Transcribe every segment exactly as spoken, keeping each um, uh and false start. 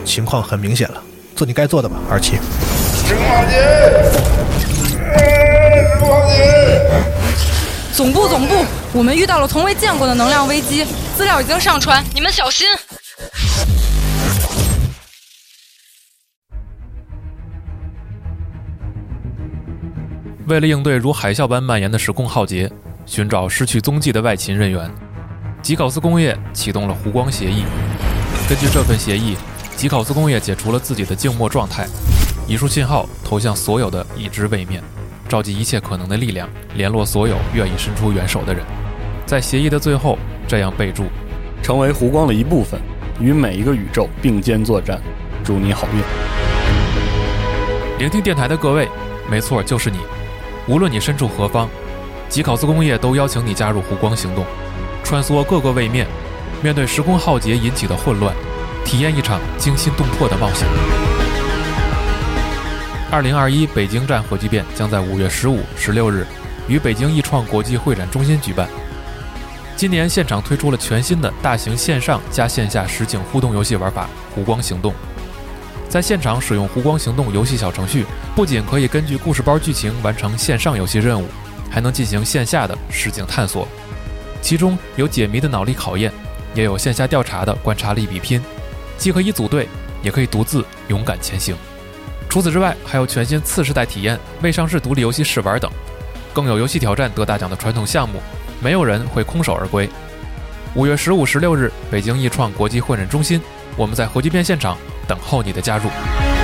情况很明显了，做你该做的吧，二七。 石空浩劫！石空浩劫！ 总部，总部，我们遇到了从未见过的能量危机，资料已经上传，你们小心。 为了应对如海啸般蔓延的时空浩劫，寻找失去踪迹的外勤人员，吉考斯工业启动了湖光协议。根据这份协议，吉考斯工业解除了自己的静默状态，一束信号投向所有的已知位面，召集一切可能的力量，联络所有愿意伸出援手的人。在协议的最后这样备注： 成为湖光的一部分，与每一个宇宙并肩作战，祝你好运。 聆听电台的各位，没错，就是你。无论你身处何方，吉考斯工业都邀请你加入湖光行动，穿梭各个位面，面对时空浩劫引起的混乱，体验一场惊心动魄的冒险。二零二一北京站核聚变将在五月十五、十六日于北京易创国际会展中心举办。今年现场推出了全新的大型线上加线下实景互动游戏玩法湖光行动。在现场使用湖光行动游戏小程序，不仅可以根据故事包剧情完成线上游戏任务，还能进行线下的实景探索，其中有解谜的脑力考验，也有线下调查的观察力比拼，既可以组队，也可以独自勇敢前行。除此之外，还有全新次世代体验、未上市独立游戏试玩等，更有游戏挑战得大奖的传统项目，没有人会空手而归。五月十五、十六日，北京易创国际会展中心，我们在核聚变现场等候你的加入。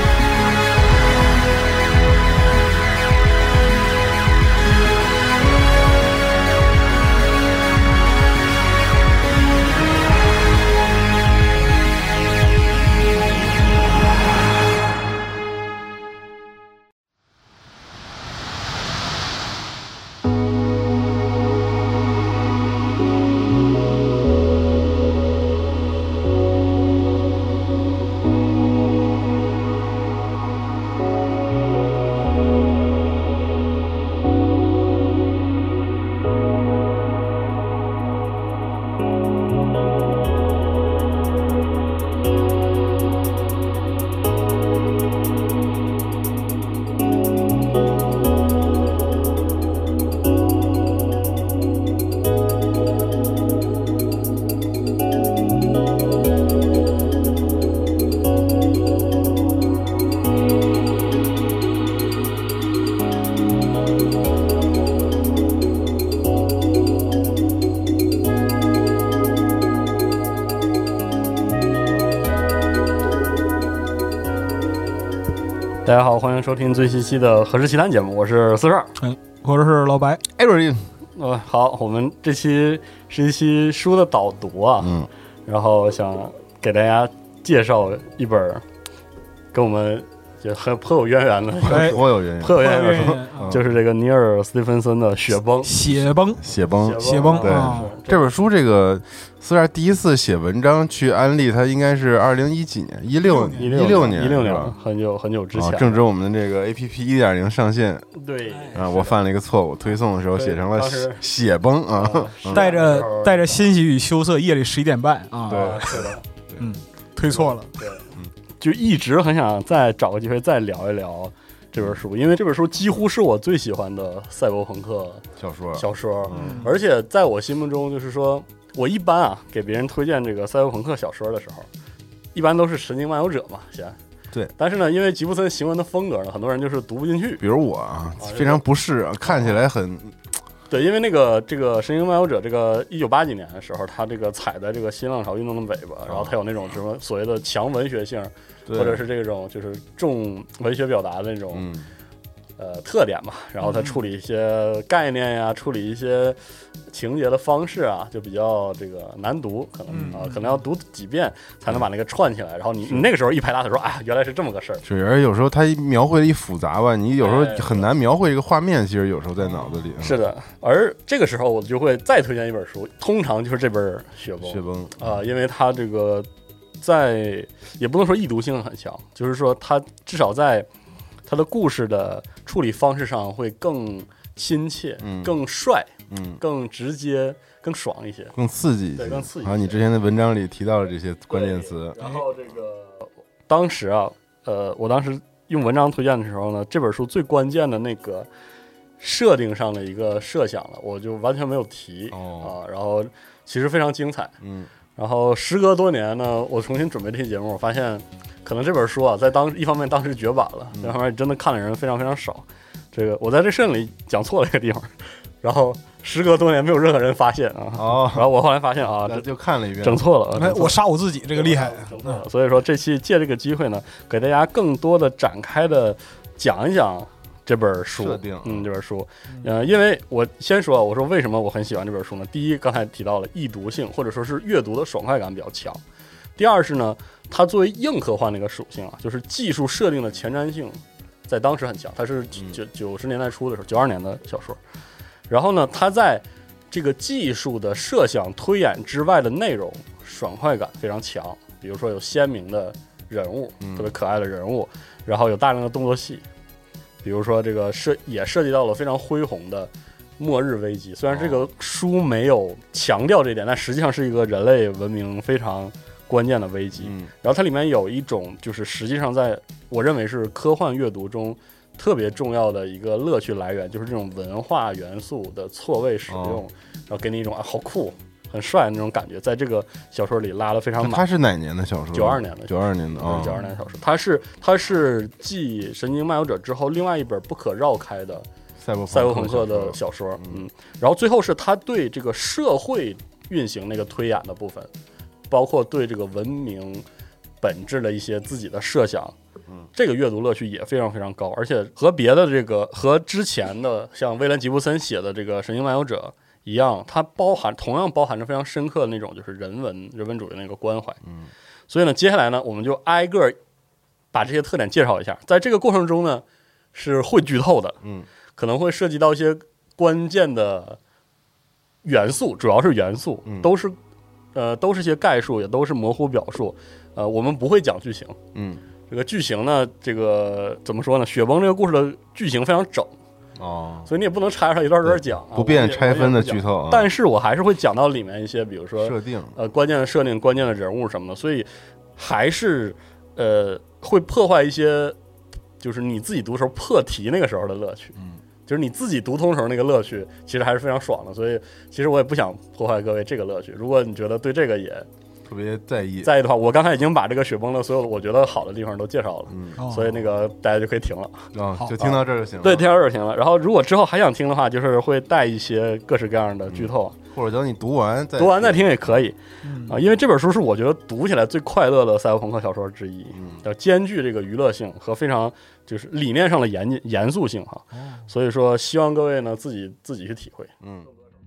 大家好，欢迎收听最新期的《何氏奇谈》节目，我是四十二， 嗯，我是老白，艾瑞林。 呃，好，我们这期是一期书的导读啊，嗯，然后想给大家介绍一本跟我们也很颇有渊源的， 哎，颇有渊源， 颇有渊源的书，就是这个尼尔·斯蒂芬森的《雪崩》。 雪崩， 雪崩， 雪崩。 对，这本书这个四十二第一次写文章去安利，它应该是二零一几年，一六一六年， 一六年，很久很久之前， 正值我们的这个 A P P 一点零上线。 对啊，我犯了一个错误，推送的时候写成了血崩啊， 带着带着欣喜与羞涩，夜里十一点半啊， 对，是的， 嗯，推错了， 对，嗯，就一直很想再找个机会再聊一聊这本书，因为这本书几乎是我最喜欢的赛博朋克小说小说，嗯，而且在我心目中，就是说我一般啊给别人推荐这个赛博朋克小说的时候，一般都是神经漫游者嘛，先。 对， 但是呢，因为吉布森行文的风格呢，很多人就是读不进去。 比如我啊，非常不适，看起来很。 对，因为那个这个《神经漫游者》这个一九八几年的时候，他这个踩在这个新浪潮运动的尾巴，然后他有那种什么所谓的强文学性，或者是这种就是重文学表达的那种。嗯呃，特点嘛，然后他处理一些概念呀，处理一些情节的方式啊，就比较这个难读，可能啊、呃，可能要读几遍才能把那个串起来。然后你你那个时候一拍大腿说，哎，原来是这么个事儿。 是，而有时候他描绘的一复杂吧，你有时候很难描绘一个画面，其实有时候在脑子里。 是的，而这个时候我就会再推荐一本书，通常就是这本《雪崩》。 雪崩啊、呃，因为它这个在也不能说易读性很强，就是说它至少在它的故事的处理方式上会更亲切、嗯、更帅、嗯、更直接、更爽一些， 更刺激一些， 对，更刺激。 然后你之前的文章里提到了这些关键词， 然后这个当时啊，呃，我当时用文章推荐的时候呢，这本书最关键的那个设定上的一个设想了，我就完全没有提、 哦、 啊。然后其实非常精彩， 嗯。 然后时隔多年呢，我重新准备这期节目，我发现可能这本书啊，在当一方面当时绝版了，另一方面真的看的人非常非常少。这个我在这摄影里讲错了一个地方，然后时隔多年没有任何人发现啊。 哦， 然后我后来发现啊，这就看了一遍， 整错了。 哎，我杀我自己，这个厉害。 整错了。所以说这期借这个机会呢，给大家更多的展开的讲一讲这本书设定。 嗯，这本书，呃，因为我先说，我说为什么我很喜欢这本书呢？第一，刚才提到了易读性，或者说是阅读的爽快感比较强。第二是呢，它作为硬科幻的一个属性啊，就是技术设定的前瞻性，在当时很强。它是九九十年代初的时候，九二年的小说。然后呢，它在这个技术的设想推演之外的内容爽快感非常强。比如说有鲜明的人物，特别可爱的人物，然后有大量的动作戏。比如说这个涉也涉及到了非常恢宏的末日危机，虽然这个书没有强调这一点，但实际上是一个人类文明非常关键的危机。 嗯， 然后它里面有一种就是实际上在我认为是科幻阅读中特别重要的一个乐趣来源，就是这种文化元素的错位使用， 哦、 然后给你一种啊好酷很帅的那种感觉，在这个小说里拉得非常满。 它是哪年的小说？ 九二年的， 九二年的啊， 九二年的小说。它是它是继《神经漫游者》之后另外一本不可绕开的赛博赛博朋克的小说。嗯，然后最后是他对这个社会运行那个推演的部分，包括对这个文明本质的一些自己的设想。嗯，这个阅读乐趣也非常非常高，而且和别的这个和之前的像威廉吉布森写的这个《神经漫游者》一样，它包含同样包含着非常深刻的那种就是人文人文主义的那个关怀。 嗯， 所以呢，接下来呢，我们就挨个把这些特点介绍一下。在这个过程中呢，是会剧透的， 嗯， 可能会涉及到一些关键的元素，主要是元素， 嗯、 都是呃都是些概述，也都是模糊表述。呃，我们不会讲剧情， 嗯。 这个剧情呢，这个怎么说呢？雪崩这个故事的剧情非常整哦， 所以你也不能拆出来一段段讲、啊， 不便拆分的剧透、啊。 但是我还是会讲到里面一些，比如说设定， 呃，关键的设定、关键的人物什么的，所以还是呃会破坏一些，就是你自己读时候破题那个时候的乐趣。 嗯， 就是你自己读通时候那个乐趣，其实还是非常爽的。所以其实我也不想破坏各位这个乐趣。如果你觉得对这个也特别在意在意的话，我刚才已经把这个雪崩的所有我觉得好的地方都介绍了， 嗯， 所以那个大家就可以停了啊、哦，就听到这儿就行了。 对，听到这儿就行了。然后如果之后还想听的话，就是会带一些各式各样的剧透， 嗯、或者等你读完再读完再听也可以、 嗯、 啊，因为这本书是我觉得读起来最快乐的赛博朋克小说之一， 嗯， 要兼具这个娱乐性和非常就是理念上的严严肃性哈、哦，所以说希望各位呢自己自己去体会， 嗯。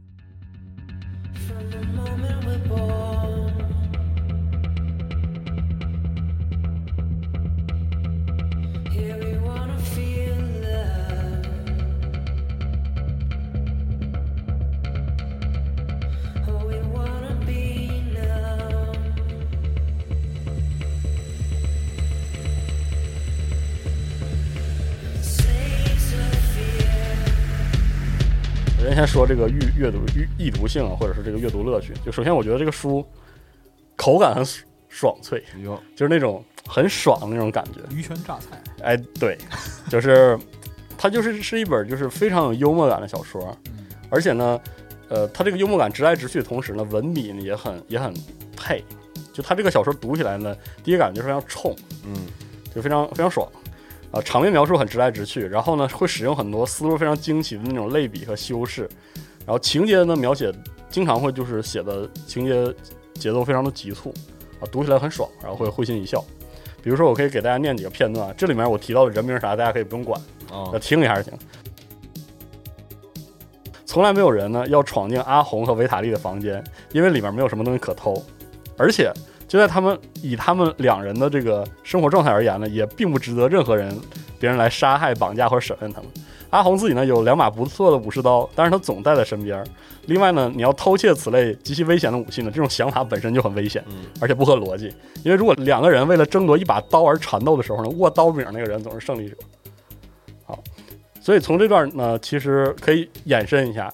人先说这个阅阅读易读性啊，或者是这个阅读乐趣。就首先，我觉得这个书口感很爽脆，就是那种很爽的那种感觉， 鱼泉榨菜。 哎，对，就是它就是是一本就是非常有幽默感的小说， 嗯、 而且呢，呃，它这个幽默感直来直去的同时呢，文笔呢也很也很配。就它这个小说读起来呢，第一感觉就是非常冲， 嗯， 就非常非常爽。啊，场面描述很直来直去，然后呢，会使用很多思路非常惊奇的那种类比和修饰，然后情节呢描写经常会就是写的情节节奏非常的急促，啊，读起来很爽，然后会会心一笑。比如说，我可以给大家念几个片段，这里面我提到的人名啥，大家可以不用管， 哦， 要听一下就行。从来没有人呢要闯进阿红和维塔利的房间，因为里面没有什么东西可偷，而且。就在他们以他们两人的这个生活状态而言呢，也并不值得任何人别人来杀害、绑架或者审问他们。阿红自己呢有两把不错的武士刀，但是他总带在身边。另外呢，你要偷窃此类极其危险的武器呢，这种想法本身就很危险，而且不合逻辑。因为如果两个人为了争夺一把刀而缠斗的时候呢，握刀柄那个人总是胜利者。好，所以从这段呢，其实可以延伸一下，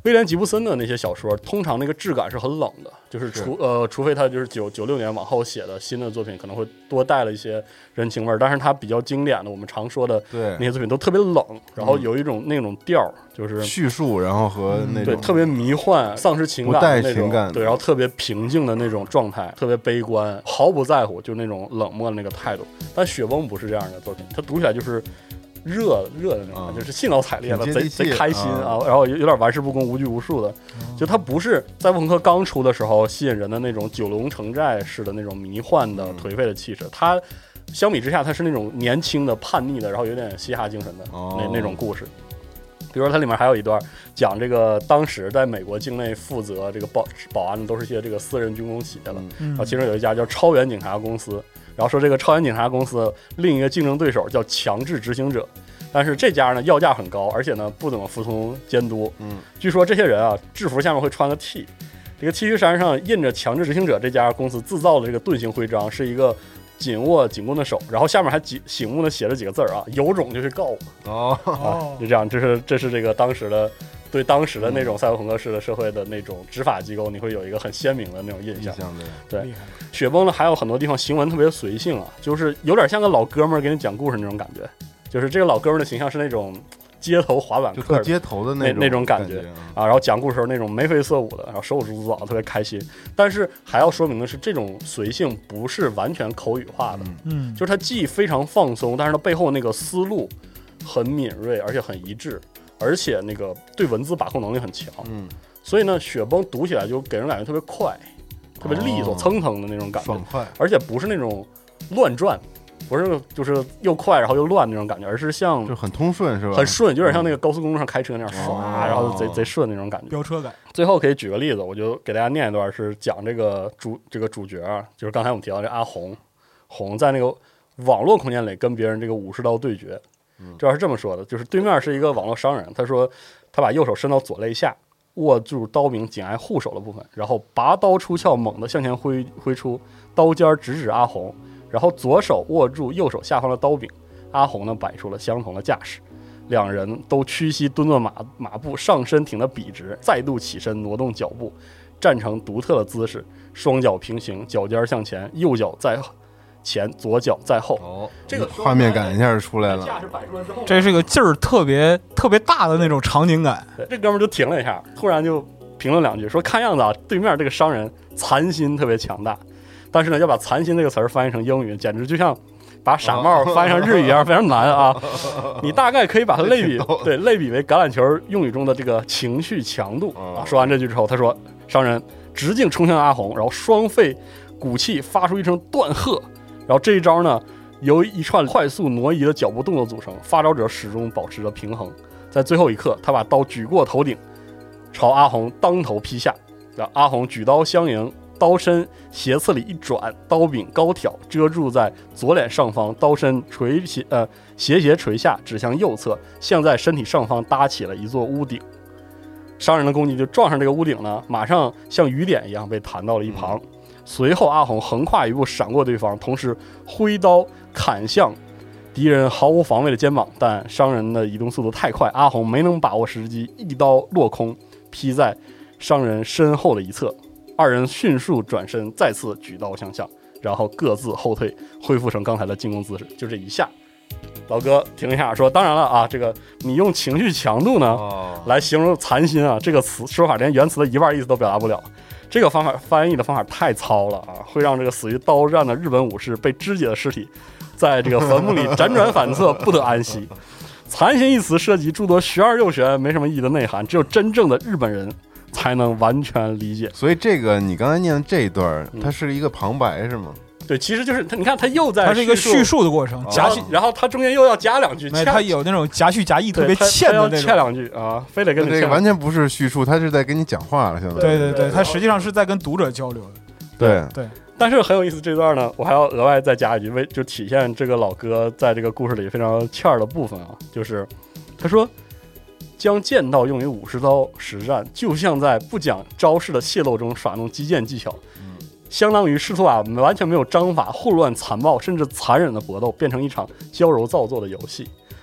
威廉吉布森的那些小说，通常那个质感是很冷的，就是除呃，除非他就是九九六年往后写的新的作品，可能会多带了一些人情味儿。但是他比较经典的，我们常说的那些作品都特别冷，然后有一种那种调儿，就是叙述，然后和那种、嗯、 对特别迷幻、丧失情感的那种， 不带情感， 对，然后特别平静的那种状态，特别悲观，毫不在乎，就那种冷漠的那个态度。但雪崩不是这样的作品，它读起来就是。热热的那种、嗯，就是兴高采烈的，贼贼开心啊、嗯！然后有有点玩世不恭、无拘无束的，嗯、就它不是赛博朋克刚出的时候吸引人的那种九龙城寨式的那种迷幻的、颓废的气势。它相比之下，它是那种年轻的、叛逆的，然后有点嘻哈精神的那、哦、那种故事。比如说，它里面还有一段讲这个当时在美国境内负责这个保保安的都是一些这个私人军工企业了，嗯、然后其中有一家叫超远警察公司。然后说这个超远警察公司另一个竞争对手叫强制执行者，但是这家呢要价很高，而且呢不怎么服从监督。嗯，据说这些人啊制服下面会穿个 T， 这个 T 恤衫上印着强制执行者这家公司制造的这个盾形徽章，是一个紧握警棍的手，然后下面还几醒目的写着几个字啊，有种就去告我。哦，啊、就这样，这是这是这个当时的。对当时的那种赛博朋克式的社会的那种执法机构，你会有一个很鲜明的那种印象。对，雪崩呢还有很多地方行文特别随性啊，就是有点像个老哥们儿给你讲故事那种感觉。就是这个老哥们儿的形象是那种街头滑板客， 街头的那种那种感觉啊，然后讲故事时候那种眉飞色舞的，然后手舞足蹈，特别开心。但是还要说明的是，这种随性不是完全口语化的，嗯，就是它既非常放松，但是它背后那个思路很敏锐，而且很一致。而且那个对文字把控能力很强，嗯，所以呢，雪崩读起来就给人感觉特别快，特别利索、蹭腾的那种感觉， 爽快， 而且不是那种乱转，不是就是又快然后又乱那种感觉，而是像就很通顺是吧？ 很顺，有点像那个高速公路上开车那样唰、哦，然后贼贼顺那种感觉， 飙车感。 最后可以举个例子，我就给大家念一段，是讲这个主这个主角啊，就是刚才我们提到这阿红，红在那个网络空间里跟别人这个武士刀对决。这要是这么说的，就是对面是一个网络商人，他说他把右手伸到左肋下，握住刀柄紧挨护手的部分，然后拔刀出鞘，猛地向前挥挥出，刀尖直指阿红，然后左手握住右手下方的刀柄，阿红呢摆出了相同的架势，两人都屈膝蹲坐马马步，上身挺得笔直，再度起身挪动脚步，站成独特的姿势，双脚平行，脚尖向前，右脚在前，左脚在后。哦，这个画面感一下就出来了。 这是个劲儿特别特别大的那种场景感。 对，这哥们就停了一下，突然就评论两句，说看样子啊，对面这个商人残心特别强大，但是呢，要把残心这个词儿翻译成英语，简直就像把傻帽翻译成日语一样，非常难啊。你大概可以把它类比，对，类比为橄榄球用语中的这个情绪强度啊。说完这句之后，他说，商人直径冲向阿红，然后双肺鼓气，发出一声断喝。然后这一招呢，由一串快速挪移的脚步动作组成，发招者始终保持着平衡。在最后一刻，他把刀举过头顶，朝阿红当头劈下。阿红举刀相迎，刀身斜刺里一转，刀柄高挑，遮住在左脸上方，刀身垂斜呃斜斜垂下，指向右侧，像在身体上方搭起了一座屋顶。商人的攻击就撞上这个屋顶呢，马上像雨点一样被弹到了一旁。嗯，随后阿红横跨一步闪过对方，同时挥刀砍向敌人毫无防卫的肩膀，但商人的移动速度太快，阿红没能把握时机，一刀落空，劈在商人身后的一侧。二人迅速转身，再次举刀相向，然后各自后退，恢复成刚才的进攻姿势。就这一下，老哥停一下说，当然了啊，这个你用情绪强度呢、哦、来形容残心啊，这个词说法连原词的一半意思都表达不了。这个方法翻译的方法太糙了啊，会让这个死于刀战的日本武士被肢解的尸体在这个坟墓里辗转反侧，不得安息。残心一词涉及诸多玄而又玄、没什么意义的内涵，只有真正的日本人才能完全理解。 所以这个你刚才念的这一段，它是一个旁白是吗？ 对，其实就是他，你看他又在， 它是一个叙述的过程， 夹叙，然后他中间又要加两句， 他有那种夹叙夹议特别欠的那种， 欠两句啊，非得跟你欠。 这个完全不是叙述，他是在跟你讲话了，现在。 对对对，他实际上是在跟读者交流的。 对对， 但是很有意思，这段呢，我还要额外再加一句，为就体现这个老哥在这个故事里非常欠的部分啊，就是他说，将剑道用于武士刀实战，就像在不讲招式的泄露中耍弄击剑技巧。相当于试图把完全没有章法、混乱、残暴甚至残忍的搏斗变成一场矫揉造作的游戏。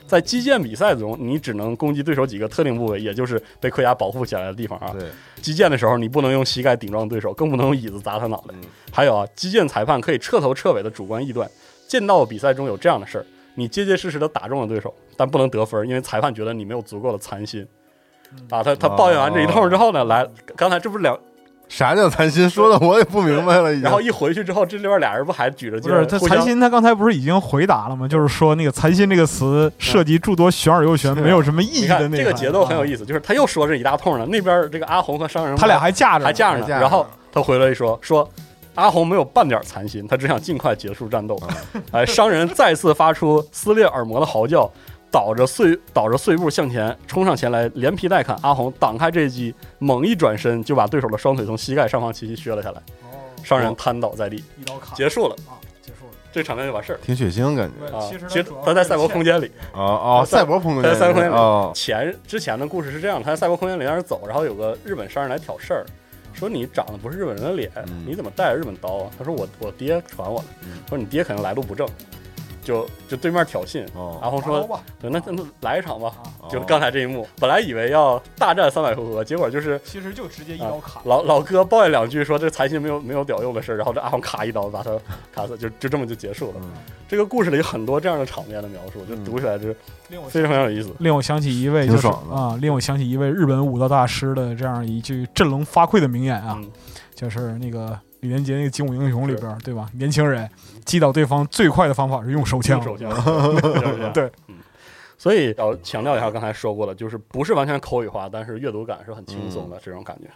在击剑比赛中，你只能攻击对手几个特定部位，也就是被盔甲保护起来的地方啊。 对， 击剑的时候，你不能用膝盖顶撞对手，更不能用椅子砸他脑袋。嗯、还有啊，击剑裁判可以彻头彻尾的主观臆断。剑道比赛中有这样的事儿，你结结实实的打中了对手，但不能得分，因为裁判觉得你没有足够的残心。啊，他他抱怨完这一通之后呢，哦、来，刚才这不是两。 啥叫残心？说的我也不明白了已经。 然后一回去之后，这里边俩人不还举着剑？ 不是，他残心他刚才不是已经回答了吗？就是说那个残心这个词涉及诸多玄而又玄，没有什么意义的那个。 这个节奏很有意思，就是他又说这一大通了。那边这个阿红和商人， 他俩还架着， 还架着呢。然后他回来一说说。阿红没有半点残心，他只想尽快结束战斗。哎，商人再次发出撕裂耳膜的嚎叫，倒着碎倒着碎步向前冲上前来，连皮带砍。阿红挡开这一击，猛一转身就把对手的双腿从膝盖上方齐齐削了下来。商人瘫倒在地， 一刀砍， 结束了啊，结束了。 这场面就完事儿， 挺血腥感觉啊。其实他在赛博空间里， 哦哦，赛博空间， 在赛博空间里。 哦， 前之前的故事是这样，他在赛博空间里在那走，然后有个日本商人来挑事儿。说你长得不是日本人的脸，嗯、你怎么带着日本刀啊？他说我我爹传我的。嗯、说你爹可能来路不正，就就对面挑衅。哦、阿红说：“对，那那来一场吧。啊”就刚才这一幕，哦、本来以为要大战三百回合，结果就是其实就直接一刀砍。 啊、老老哥抱怨两句，说这残心没有没有屌用的事，然后这阿红咔一刀把他卡死，就就这么就结束了。嗯、这个故事里很多这样的场面的描述，就读起来是非常非常有意思。 令我想起一位就是啊，令我想起一位日本武道大师的这样一句振聋发聩的名言啊。嗯，就是那个李连杰那个《精武英雄》里边，对吧？年轻人击倒对方最快的方法是用手枪。 手枪，对，嗯。所以要强调一下刚才说过的，就是不是完全口语化，但是阅读感是很轻松的、嗯、这种感觉。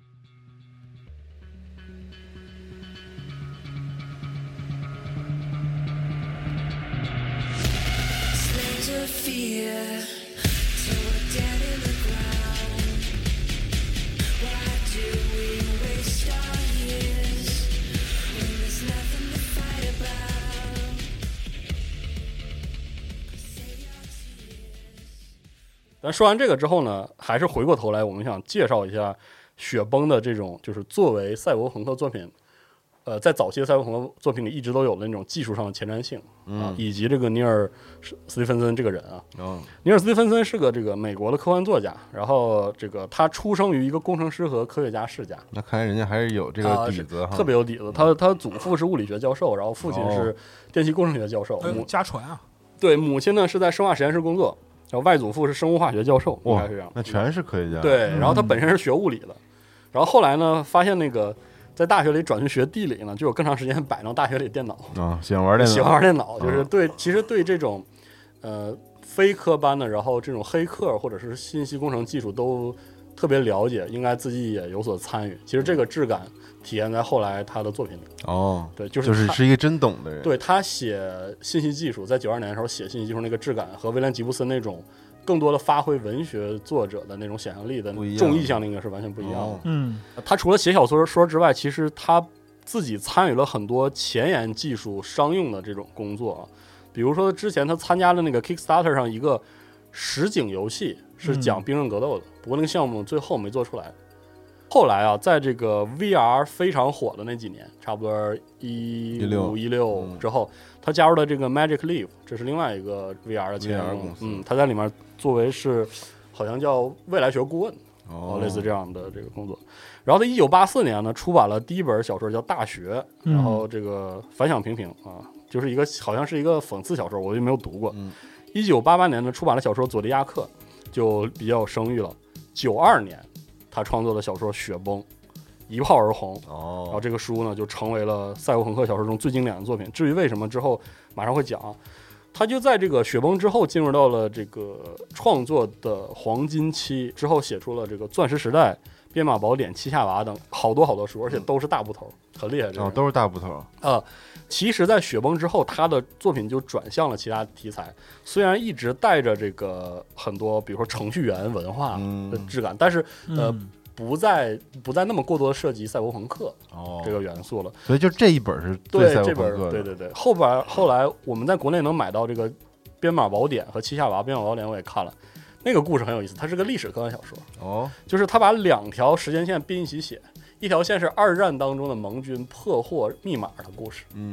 咱说完这个之后呢，还是回过头来，我们想介绍一下雪崩的这种，就是作为赛博朋克作品，呃，在早期的赛博朋克作品里一直都有的那种技术上的前瞻性，嗯、啊，以及这个尼尔·斯蒂芬森这个人啊，嗯、尼尔·斯蒂芬森是个这个美国的科幻作家，然后这个他出生于一个工程师和科学家世家， 那看来人家还是有这个底子， 啊、特别有底子。他他祖父是物理学教授，然后父亲是电气工程学教授， 母家传啊， 对，母亲呢是在生化实验室工作。然后外祖父是生物化学教授，应该是这样。 那全是科学家。 对，然后他本身是学物理的，嗯、然后后来呢，发现那个在大学里转去学地理呢，就有更长时间摆弄大学里电脑啊，喜欢玩电脑， 喜欢玩电脑，就是对，其实对这种呃非科班的，然后这种黑客或者是信息工程技术都特别了解，应该自己也有所参与。其实这个质感体现在后来他的作品里。 哦， 对，就是就是是一个真懂的人。 对，他写信息技术，在九二年的时候写信息技术那个质感，和威廉吉布森那种更多的发挥文学作者的那种想象力的重意象，那个是完全不一样的。 嗯， 他除了写小说说之外，其实他自己参与了很多前沿技术商用的这种工作啊，比如说之前他参加了那个 Kickstarter 上一个实景游戏，是讲兵刃格斗的，嗯、不过那个项目最后没做出来。后来啊，在这个 V R 非常火的那几年，差不多一五一六之后，他加入了这个 Magic Leap， 这是另外一个 V R 的前公司。嗯，他在里面作为是好像叫未来学顾问，哦，类似这样的这个工作。然后在一九八四年呢，出版了第一本小说叫《大学》，然后这个反响平平啊，就是一个好像是一个讽刺小说，我就没有读过。一九八八年呢，出版了小说《佐迪亚克》，就比较有声誉了。九二年。他创作的小说《雪崩》一炮而红，哦，然后这个书呢就成为了赛博朋克小说中最经典的作品。至于为什么之后马上会讲啊，他就在这个《雪崩》之后进入到了这个创作的黄金期，之后写出了这个《钻石时代》、《编码宝典》、《七下娃》等好多好多书，而且都是大部头，很厉害。这哦，都是大部头啊、呃。其实，在《雪崩》之后，他的作品就转向了其他题材，虽然一直带着这个很多，比如说程序员文化的质感，嗯、但是呃。嗯不再不再那么过多的涉及赛博朋克这个元素了，哦、 所以就这一本是最赛博朋克的。 对这本，对对对。后边后来我们在国内能买到这个《编码宝典》和《七下娃》。《编码宝典》我也看了，那个故事很有意思，它是个历史科幻小说。哦，就是他把两条时间线并一起写，一条线是二战当中的盟军破获密码的故事，嗯，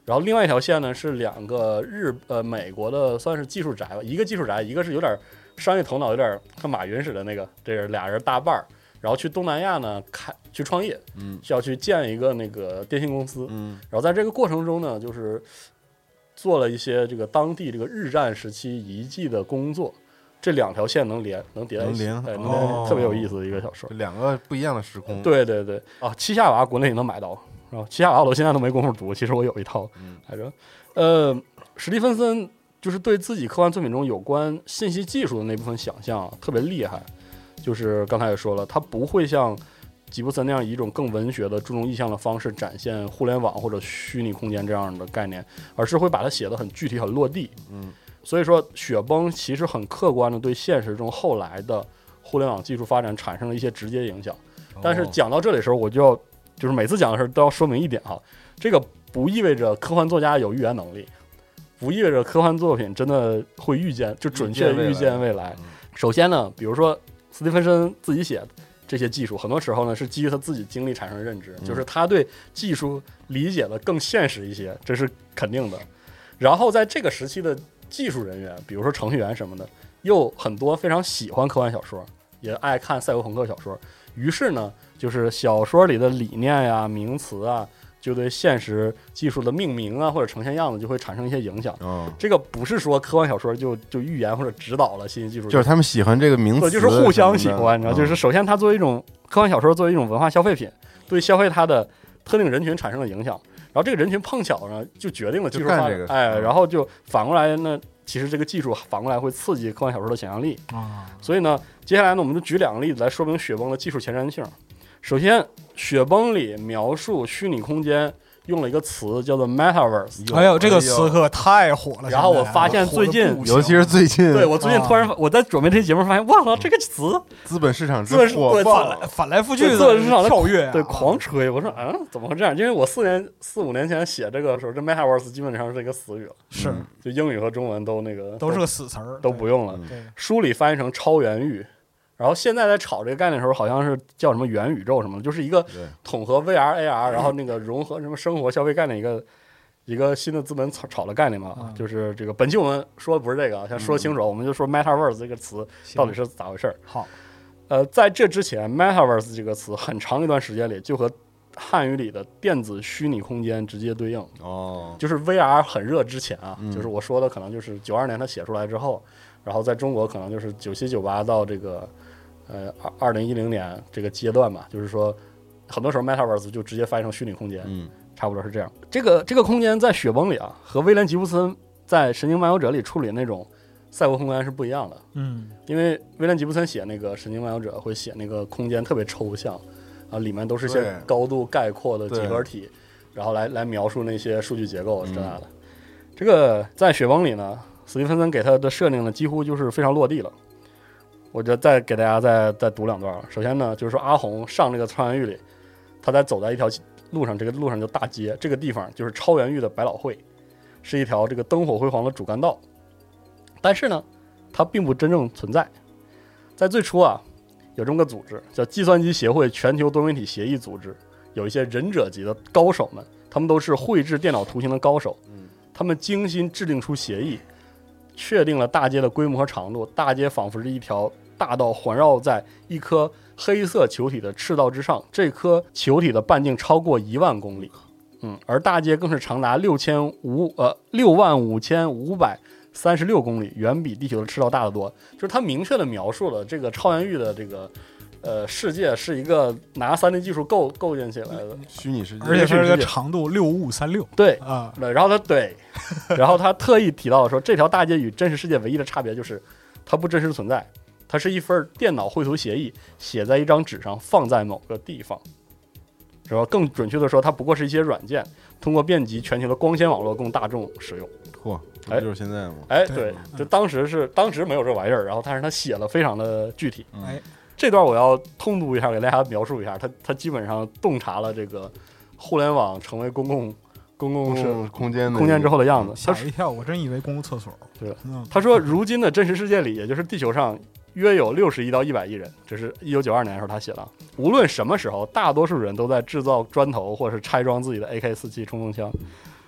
然后另外一条线呢是两个日呃美国的算是技术宅吧，一个技术宅，一个是有点商业头脑，有点像马云似的那个，这是俩人搭伴儿，然后去东南亚呢开去创业， 嗯， 需要去建一个那个电信公司， 嗯， 然后在这个过程中呢，就是做了一些这个当地这个日战时期遗迹的工作，这两条线能连能叠在一起， 能连哎，能连哦特别有意思的一个小说， 两个不一样的时空， 对对对啊，七夏娃国内也能买到。然后七夏娃我现在都没工夫读，其实我有一套来着。呃，史蒂芬森就是对自己科幻作品中有关信息技术的那部分想象、啊、特别厉害，就是刚才也说了，他不会像吉布森那样以一种更文学的注重意象的方式展现互联网或者虚拟空间这样的概念，而是会把它写得很具体很落地。 嗯， 所以说雪崩其实很客观的对现实中后来的互联网技术发展产生了一些直接影响。但是讲到这里的时候，我就要就是每次讲的时候都要说明一点哈，这个不意味着科幻作家有预言能力，不意味着科幻作品真的会预见，就准确预见未来。首先呢，比如说斯蒂芬森自己写这些技术，很多时候呢是基于他自己经历产生的认知，就是他对技术理解的更现实一些，这是肯定的。然后在这个时期的技术人员，比如说程序员什么的，又很多非常喜欢科幻小说，也爱看赛博朋克小说，于是呢，就是小说里的理念呀、名词啊，就对现实技术的命名啊或者呈现样子就会产生一些影响。 哦， 这个不是说科幻小说就就预言或者指导了新型技术， 就是他们喜欢这个名词， 对，就是互相喜欢，你知道， 嗯、 就是首先它作为一种科幻小说，作为一种文化消费品，对消费它的特定人群产生了影响，然后这个人群碰巧呢就决定了技术发展， 这个、 哎，然后就反过来呢。其实这个技术反过来会刺激科幻小说的想象力啊， 所以呢，接下来呢，我们就举两个例子来说明雪崩的技术前瞻性。首先，雪崩里描述虚拟空间用了一个词叫做 metaverse， 哎呦，这个词可太火了。 然后我发现最近， 尤其是最近， 对我最近突然、啊、我在准备这期节目，发现哇，这个词， 资本市场之火爆， 反来覆去的资本市场的跳跃、啊， 对，狂吹。我说啊，怎么会这样？因为我四年四五年前写这个时候，这 metaverse 基本上是一个死语了， 是， 就英语和中文都那个都是个死词儿， 都不用了。 对， 书里翻译成超元域。然后现在在炒这个概念的时候，好像是叫什么元宇宙什么的，就是一个统合 V R、A R， 然后那个融合什么生活消费概念一个一个新的资本炒炒的概念嘛。 嗯、 就是这个本期我们说的不是这个，先说清楚，嗯、我们就说 metaverse 这个词到底是咋回事。 好， 呃，在这之前 metaverse 这个词很长一段时间里就和汉语里的电子虚拟空间直接对应。 哦， 就是 V R 很热之前啊， 嗯、 就是我说的可能就是九二年他写出来之后，然后在中国可能就是九七九八到这个。呃，二二零一零年这个阶段吧，就是说，很多时候 metaverse 就直接翻译成虚拟空间， 嗯， 差不多是这样。这个这个空间在雪崩里啊，和威廉吉布森在《神经漫游者》里处理那种赛博空间是不一样的。 嗯， 因为威廉吉布森写那个《神经漫游者》会写那个空间特别抽象啊，里面都是些高度概括的几何体，然后来来描述那些数据结构这那的。嗯、这个在雪崩里呢，史蒂芬森给他的设定呢，几乎就是非常落地了。我觉得再给大家再再读两段。首先呢，就是说阿红上这个超元域里，他在走在一条路上，这个路上叫大街，这个地方就是超元域的百老汇，是一条这个灯火辉煌的主干道。但是呢，它并不真正存在。在最初啊，有这么个组织叫计算机协会全球多媒体协议组织，有一些忍者级的高手们，他们都是绘制电脑图形的高手，他们精心制定出协议，确定了大街的规模和长度。大街仿佛是一条大道环绕在一颗黑色球体的赤道之上，这颗球体的半径超过一万公里，嗯，而大街更是长达六千五呃六万五千五百三十六公里，远比地球的赤道大得多。就是它明确的描述了这个超元域的这个呃世界是一个拿三 D 技术构构建起来的虚拟世界， 而且它是个长度六五五三六， 对啊， 然后他对，然后他特意提到说，这条大街与真实世界唯一的差别就是它不真实存在。它是一份电脑绘图协议，写在一张纸上，放在某个地方，是吧？更准确的说，它不过是一些软件，通过遍及全球的光纤网络供大众使用。 嚯，这不就是现在吗？ 哎，对，就当时是当时没有这玩意儿，然后但是他写了非常的具体。 哎， 这段我要通读一下，给大家描述一下，他他基本上洞察了这个互联网成为公共。公共是空间空间之后的样子， 吓一跳，我真以为公共厕所。 对，他说，如今的真实世界里，也就是地球上约有六十亿到一百亿人，这是一九九二年的时候他写的。无论什么时候，大多数人都在制造砖头或是拆装自己的 A K 四七冲锋枪。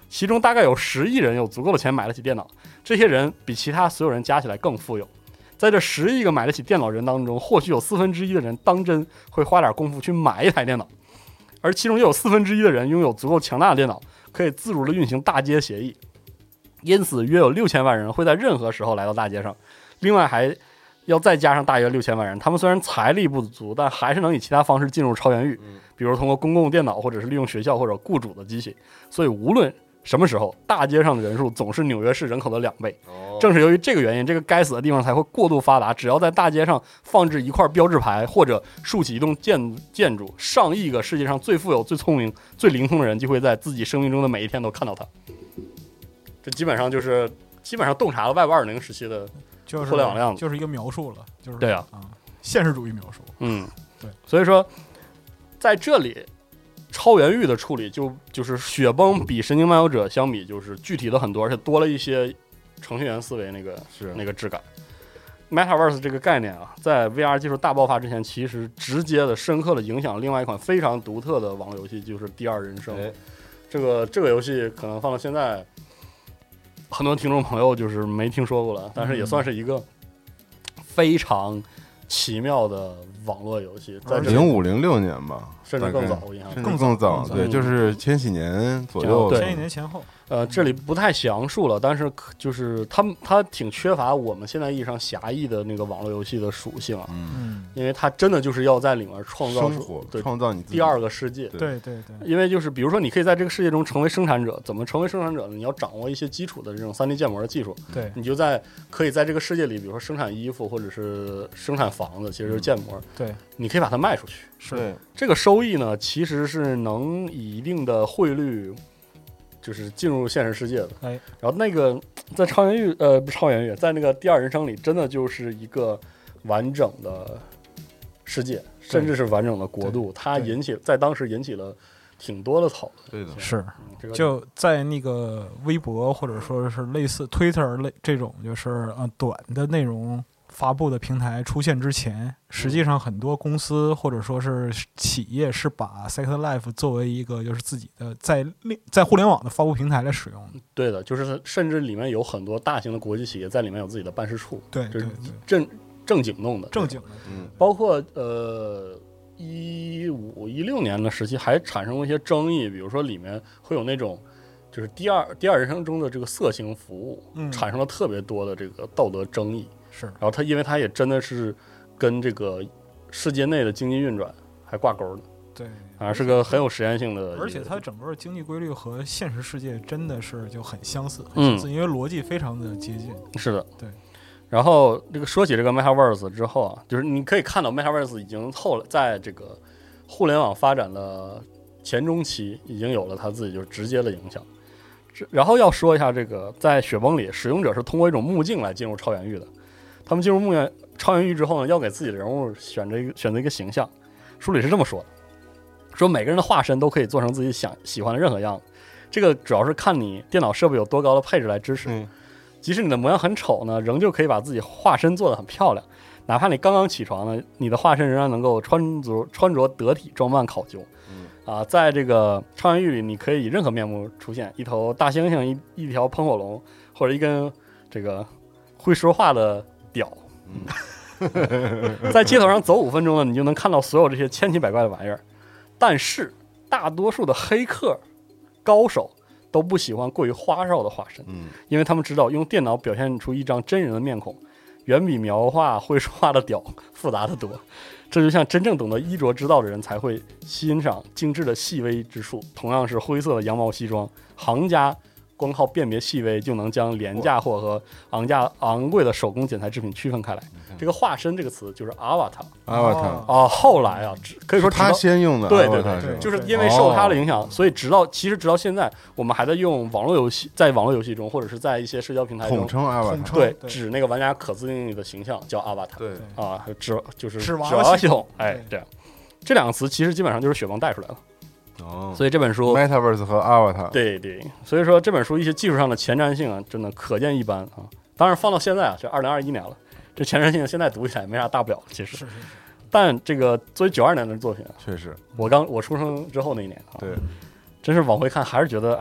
其中大概有十亿人有足够的钱买得起电脑，这些人比其他所有人加起来更富有。在这十亿个买得起电脑人当中，或许有四分之一的人当真会花点功夫去买一台电脑，而其中又有四分之一的人拥有足够强大的电脑，可以自如地运行大街协议。因此，约有六千万人会在任何时候来到大街上。另外，还要再加上大约六千万人，他们虽然财力不足，但还是能以其他方式进入超元域，比如通过公共电脑，或者是利用学校或者雇主的机器。所以，无论什么时候，大街上的人数总是纽约市人口的两倍。正是由于这个原因，这个该死的地方才会过度发达。只要在大街上放置一块标志牌，或者竖起一栋建建筑，上亿个世界上最富有、最聪明、最灵通的人就会在自己生命中的每一天都看到它。这基本上就是基本上洞察了 Web 二点零 时期的互联网的样子， 就是一个描述了，就是对啊， 啊，现实主义描述。 嗯， 对。 所以说，在这里，超元域的处理就就是雪崩比神经漫游者相比，就是具体了很多，而且多了一些程序员思维那个是那个质感。Metaverse 这个概念啊，在 V R 技术大爆发之前，其实直接的、深刻的影响另外一款非常独特的网络游戏，就是第二人生。 哎、 这个这个游戏可能放到现在，很多听众朋友就是没听说过了，但是也算是一个非常奇妙的网络游戏，在零五零六年吧， 甚至更早，我印象甚至更早，对， 嗯、 就是千禧年左右， 千禧年前后。 呃，这里不太详述了，但是就是他们他挺缺乏我们现在意义上狭义的那个网络游戏的属性啊， 嗯， 因为它真的就是要在里面创造生活， 对， 创造你自己第二个世界， 对对对， 因为就是比如说你可以在这个世界中成为生产者，怎么成为生产者呢？你要掌握一些基础的这种 三 D 建模的技术， 对， 你就在可以在这个世界里，比如说生产衣服或者是生产房子，其实就是建模， 对， 你可以把它卖出去， 是这个收益呢，其实是能以一定的汇率。就是进入现实世界的， 哎， 然后那个在超元域，呃，不超元域，在那个第二人生里，真的就是一个完整的世界，甚至是完整的国度，它引起在当时引起了挺多的讨论。 对的， 是、 嗯这个、 就在那个微博或者说是类似 Twitter 类这种就是呃短的内容发布的平台出现之前，实际上很多公司或者说是企业是把 Second Life 作为一个就是自己的在在互联网的发布平台来使用的。 对的，就是甚至里面有很多大型的国际企业在里面有自己的办事处， 对， 就是正正经弄的， 正经的， 嗯， 包括呃一五一六年的时期还产生过一些争议，比如说里面会有那种。就是第二第二人生中的这个色情服务， 嗯， 产生了特别多的这个道德争议。 是， 然后它因为它也真的是跟这个世界内的经济运转还挂钩的， 对， 啊，是个很有实验性的， 而且它整个经济规律和现实世界真的是就很相似，很相似， 嗯， 因为逻辑非常的接近。 是的， 对。 然后这个说起这个 Metaverse 之后啊，就是你可以看到 Metaverse 已经后来在这个互联网发展的前中期已经有了它自己就是直接的影响。然后要说一下这个，在雪崩里，使用者是通过一种目镜来进入超元域的。他们进入目元超元域之后呢，要给自己的人物选择一个选择一个形象。书里是这么说的：说每个人的化身都可以做成自己想喜欢的任何样子，这个主要是看你电脑设备有多高的配置来支持。 嗯， 即使你的模样很丑呢，仍旧可以把自己化身做得很漂亮。哪怕你刚刚起床呢，你的化身仍然能够穿着穿着得体，装扮考究。啊，在这个超元域里，你可以以任何面目出现，一头大猩猩，一一条喷火龙，或者一根这个会说话的屌。嗯、在街头上走五分钟呢，你就能看到所有这些千奇百怪的玩意儿。但是，大多数的黑客高手都不喜欢过于花哨的化身， 嗯， 因为他们知道用电脑表现出一张真人的面孔，远比描画会说话的屌复杂的多。这就像真正懂得衣着之道的人才会欣赏精致的细微之处。同样是灰色的羊毛西装，行家光靠辨别细微就能将廉价货和昂价昂贵的手工剪裁制品区分开来。这个化身这个词就是 avatar， avatar 啊，后来啊，可以说他先用的， 对对对，就是因为受他的影响， 哦、 所以直到其实直到现在，我们还在用网络游戏，在网络游戏中或者是在一些社交平台中统称 avatar， 对，指那个玩家可自定义的形象叫 avatar， 对啊，指就是指娃系统，哎，这样，这两个词其实基本上就是雪崩带出来了。 哦， 所以这本书 Metaverse 和 Avatar， 对对，所以说这本书一些技术上的前瞻性啊，真的可见一斑啊。当然放到现在啊，这二零二一年了，这前瞻性现在读起来没啥大不了，其实。 是是是。 但这个作为九二年的作品啊， 确实， 我刚我出生之后那一年啊， 对， 真是往回看还是觉得哎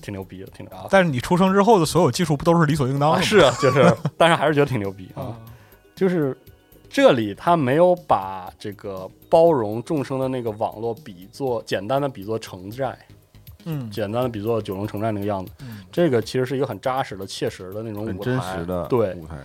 挺牛逼的，挺牛逼。 但是你出生之后的所有技术不都是理所应当的吗？ 啊是啊，就是，但是还是觉得挺牛逼啊。就是这里他没有把这个包容众生的那个网络比作简单的比作城寨。 嗯， 简单的比作九龙城寨那个样子，嗯，这个其实是一个很扎实的、切实的那种舞台， 很真实的对舞台。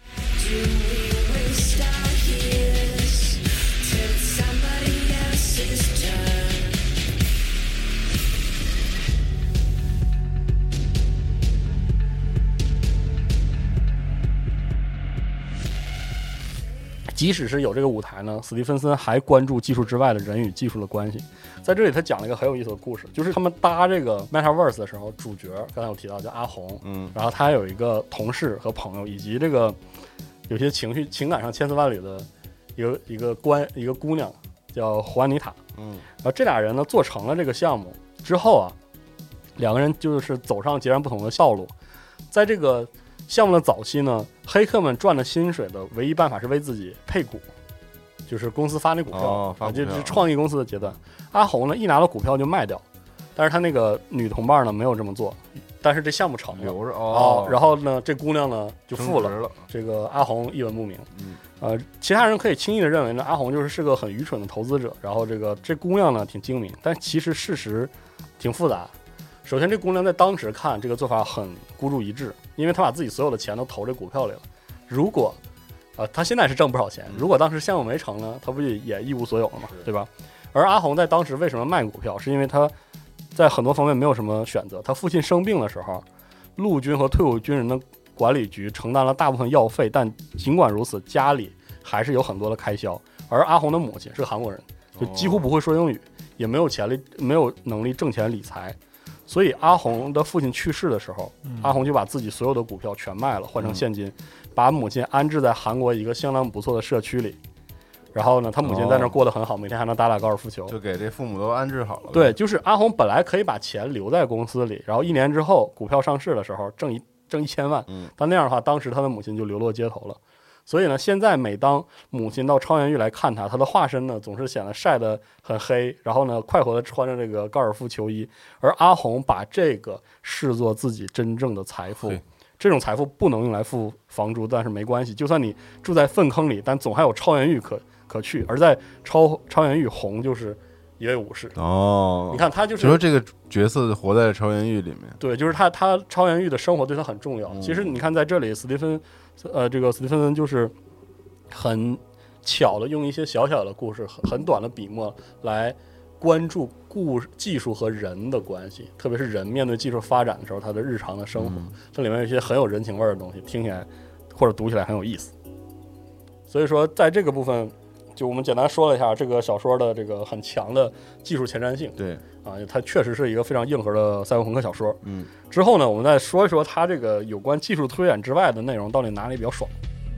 即使是有这个舞台呢，史蒂芬森还关注技术之外的人与技术的关系。在这里，他讲了一个很有意思的故事，就是他们搭这个 Metaverse 的时候，主角刚才有提到叫阿红，嗯，然后他有一个同事和朋友，以及这个有些情绪情感上千丝万缕的一个一个关一个姑娘叫胡安妮塔，嗯，然后这俩人呢做成了这个项目之后啊，两个人就是走上截然不同的道路。在这个项目的早期呢，黑客们赚的薪水的唯一办法是为自己配股，就是公司发那股票， 哦、发股票就是创意公司的阶段。阿红呢，一拿到股票就卖掉，但是他那个女同伴呢没有这么做，但是这项目成了， 留着哦、呃。然后呢，这姑娘呢就富了， 了这个阿红一文不名。嗯，呃，其他人可以轻易的认为呢，阿红就是是个很愚蠢的投资者，然后这个这姑娘呢挺精明，但其实事实挺复杂。首先，这姑娘在当时看这个做法很孤注一掷，因为她把自己所有的钱都投这股票里了。如果，呃，她现在是挣不少钱，如果当时项目没成呢，她不也也一无所有了嘛，对吧？而阿红在当时为什么卖股票，是因为她在很多方面没有什么选择。她父亲生病的时候，陆军和退伍军人的管理局承担了大部分药费，但尽管如此，家里还是有很多的开销。而阿红的母亲是个韩国人，就几乎不会说英语，也没有钱力，没有能力挣钱理财。所以阿红的父亲去世的时候，嗯、阿红就把自己所有的股票全卖了，换成现金，嗯、把母亲安置在韩国一个相当不错的社区里。然后呢，他母亲在那儿过得很好，哦、每天还能打打高尔夫球， 就给这父母都安置好了。 对，就是阿红本来可以把钱留在公司里，然后一年之后股票上市的时候挣一挣一千万，嗯，但那样的话，当时他的母亲就流落街头了。所以呢，现在每当母亲到超元域来看他，他的化身呢总是显得晒得很黑，然后呢快活的穿着这个高尔夫球衣。而阿红把这个视作自己真正的财富，这种财富不能用来付房租，但是没关系，就算你住在粪坑里，但总还有超元域可可去。而在超超元域，红就是一位武士哦。 你看他就是， 就说这个角色活在超元域里面， 对，就是他他超元域的生活对他很重要。嗯、其实你看在这里，史蒂芬。呃，这个史蒂芬森就是很巧的用一些小小的故事，很很短的笔墨来关注故事、技术和人的关系，特别是人面对技术发展的时候，他的日常的生活，嗯、这里面有一些很有人情味的东西，听起来或者读起来很有意思。所以说，在这个部分，就我们简单说了一下这个小说的这个很强的技术前瞻性。 对啊，它确实是一个非常硬核的赛博朋克小说。 嗯， 之后呢，我们再说一说它这个有关技术推演之外的内容到底哪里比较爽。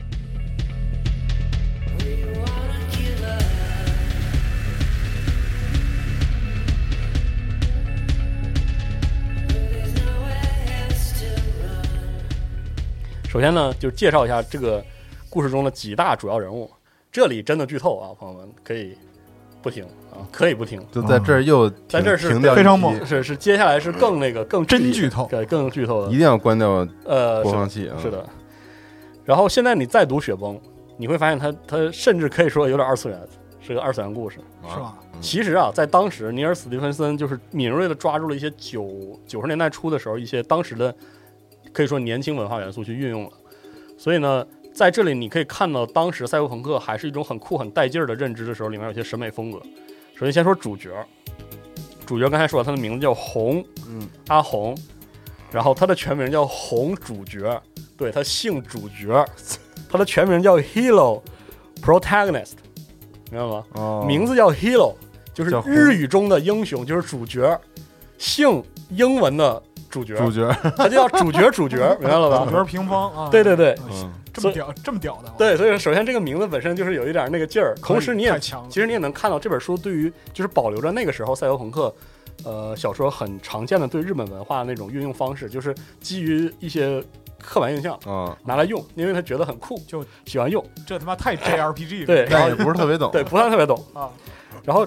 首先呢，就介绍一下这个故事中的几大主要人物。这里真的剧透啊，朋友们可以不听啊，可以不听。 就在这儿又在这儿是非常猛， 是是，接下来是更那个更真剧透， 对，更剧透的， 一定要关掉呃播放器啊。 是的。然后现在你再读《雪崩》，你会发现它它甚至可以说有点二次元，是个二次元故事， 是吧？ 其实啊，在当时，尼尔·史蒂芬森就是敏锐的抓住了一些九九十年代初的时候一些当时的可以说年轻文化元素去运用了，所以呢。在这里你可以看到当时赛博朋克还是一种很酷很带劲儿的认知的时候，里面有些审美风格。首先先说主角，主角刚才说了他的名字叫红，嗯，阿红，然后他的全名叫红主角，对，他姓主角，他的全名叫 Hero Protagonist， 明白吗？哦，名字叫 Hero， 就是日语中的英雄，就是主角，姓英文的主角， 主角， 他就叫主角主角，明白了吧？ 主角平方啊， 对对对， 嗯。这么屌，这么屌的， 对，所以首先这个名字本身就是有一点那个劲儿，同时你也其实你也能看到这本书对于就是保留着那个时候赛博朋克，呃，小说很常见的对日本文化那种运用方式，就是基于一些刻板印象啊拿来用，因为他觉得很酷，就喜欢用。 这他妈太 J R P G 了， 对， 但也不是特别懂， 对，不算特别懂啊。然后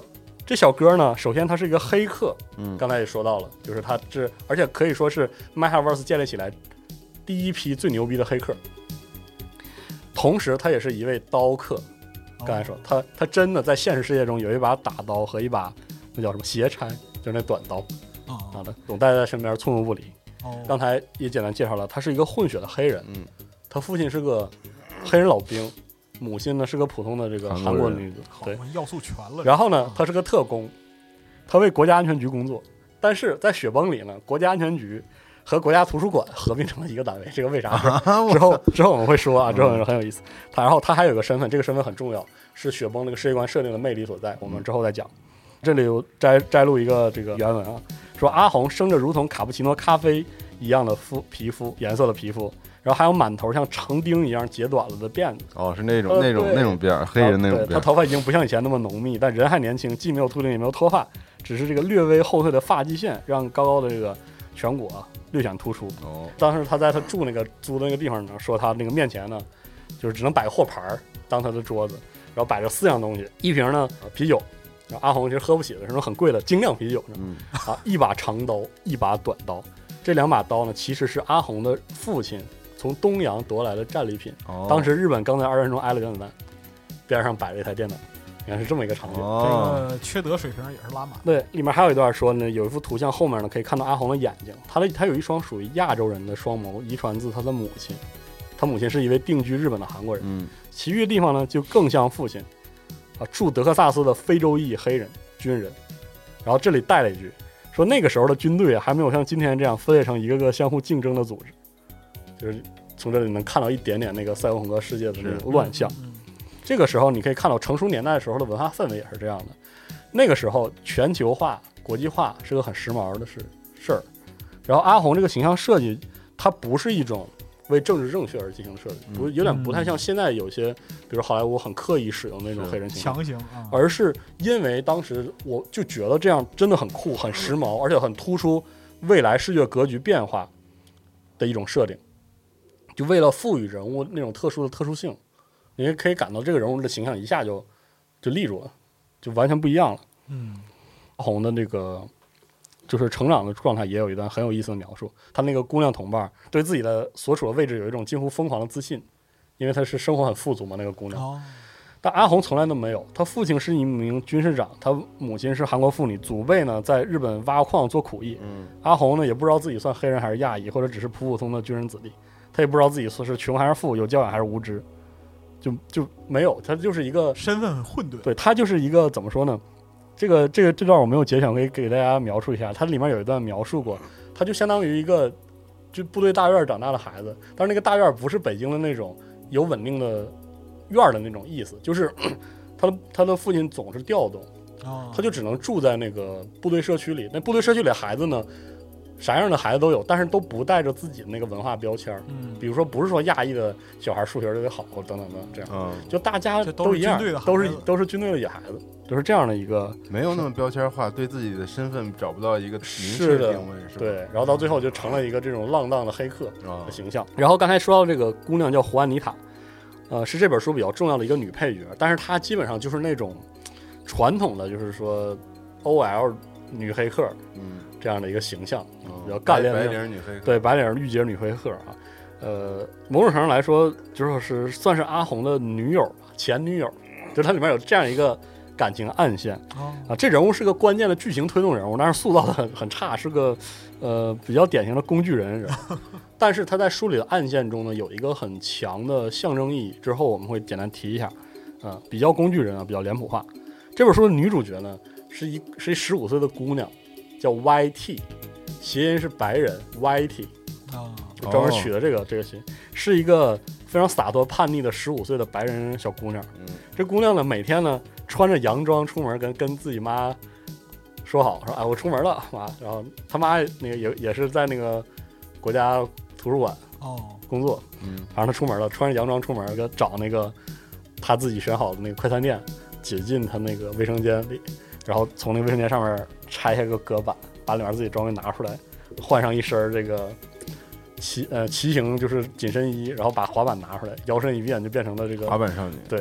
这小哥呢，首先他是一个黑客， 嗯， 刚才也说到了，就是他是，而且可以说是 Metaverse 建立起来第一批最牛逼的黑客。同时，他也是一位刀客。刚才说，他他真的在现实世界中有一把打刀和一把那叫什么斜拆，就是那短刀啊的，总带在身边，寸步不离。刚才也简单介绍了，他是一个混血的黑人， 嗯， 他父亲是个黑人老兵，母亲呢是个普通的这个韩国女子，对， 要素全了。 然后呢，他是个特工，他为国家安全局工作，但是在雪崩里呢，国家安全局和国家图书馆合并成了一个单位，这个为啥？之后之后我们会说啊，之后很有意思。他然后他还有个身份，这个身份很重要，是雪崩那个世界观设定的魅力所在，我们之后再讲。这里有摘摘录一个这个原文啊，说阿红生着如同卡布奇诺咖啡一样的肤皮肤颜色的皮肤，然后还有满头像长钉一样截短了的辫子。 哦，是那种、呃、那种那种辫儿，黑人那种辫儿。 他头发已经不像以前那么浓密，但人还年轻，既没有秃顶也没有脱发，只是这个略微后退的发际线让高高的这个颧骨啊略显突出。哦，当时他在他住那个租的那个地方呢，说他那个面前呢，就是只能摆个货盘当他的桌子，然后摆着四样东西，一瓶呢啤酒。然后阿红其实喝不起的，是那种很贵的精酿啤酒，嗯啊，一把长刀，一把短刀，这两把刀呢，其实是阿红的父亲从东洋夺来的战利品。哦、当时日本刚在二战中挨了原子弹，边上摆了一台电脑，原来是这么一个场景。 哦、这个缺德水平也是拉满。 对，里面还有一段说呢，有一幅图像后面呢，可以看到阿红的眼睛，他的他有一双属于亚洲人的双眸，遗传自他的母亲，他母亲是一位定居日本的韩国人。嗯，其余的地方呢，就更像父亲。啊，驻德克萨斯的非洲裔黑人军人，然后这里带了一句，说那个时候的军队还没有像今天这样分裂成一个个相互竞争的组织，就是从这里能看到一点点那个赛博朋克世界的那种乱象。这个时候你可以看到成熟年代时候的文化氛围也是这样的，那个时候全球化、国际化是个很时髦的事事儿，然后阿红这个形象设计，它不是一种为政治正确而进行的设计，不有点不太像现在有些，比如好莱坞很刻意使用那种黑人形象， 强行、 啊，而是因为当时我就觉得这样真的很酷、很时髦，而且很突出未来视觉格局变化的一种设定，就为了赋予人物那种特殊的特殊性，你也可以感到这个人物的形象一下就就立住了，就完全不一样了。嗯，红的那个。就是成长的状态也有一段很有意思的描述，他那个姑娘同伴对自己的所处的位置有一种近乎疯狂的自信，因为她是生活很富足嘛，那个姑娘。哦、但阿红从来都没有，她父亲是一名军事长，她母亲是韩国妇女，祖辈呢在日本挖矿做苦役。嗯，阿红呢也不知道自己算黑人还是亚裔，或者只是普普通的军人子弟，她也不知道自己说是穷还是富，有教养还是无知，就就没有，她就是一个身份很混沌。 对，她就是一个怎么说呢？这个这个这段我没有节选，可以给大家描述一下。它里面有一段描述过，它就相当于一个就部队大院长大的孩子，但是那个大院不是北京的那种有稳定的院的那种意思，就是他的他的父亲总是调动，他就只能住在那个部队社区里。那部队社区里的孩子呢，啥样的孩子都有，但是都不带着自己的那个文化标签。嗯，比如说不是说亚裔的小孩数学特别好等等等这样，嗯，就大家都一样，都是都是军队的野孩子。就是这样的一个没有那么标签化，对自己的身份找不到一个明确定位，是吧？ 对，然后到最后就成了一个这种浪荡的黑客的形象。哦、然后刚才说到这个姑娘叫胡安妮塔，呃，是这本书比较重要的一个女配角，但是她基本上就是那种传统的，就是说 O L 女黑客，嗯，这样的一个形象，嗯、比较干练的白领女黑客， 对，白领御姐女黑客啊。呃，某种程度上来说，就是算是阿红的女友、前女友，就是它里面有这样一个。感情暗线啊，这人物是个关键的剧情推动人物，但是塑造的很很差，是个呃比较典型的工具人人。但是他在书里的暗线中呢，有一个很强的象征意义。之后我们会简单提一下，啊，比较工具人啊，比较脸谱化。这本书的女主角呢，是一是一十五岁的姑娘，叫 Y T， 谐音是白人 Y T 啊，我专门取的这个、哦、这个谐音，是一个非常洒脱叛逆的十五岁的白人小姑娘。嗯，这姑娘呢，每天呢。穿着洋装出门，跟跟自己妈说好，说哎我出门了妈，然后他妈那个也也是在那个国家图书馆哦工作，嗯，然后他出门了，穿着洋装出门，跟找那个他自己选好的那个快餐店，挤进他那个卫生间里，然后从那个卫生间上面拆下个隔板，把里面自己装备拿出来，换上一身这个骑呃骑行就是紧身衣，然后把滑板拿出来，摇身一变就变成了这个滑板少女， 对。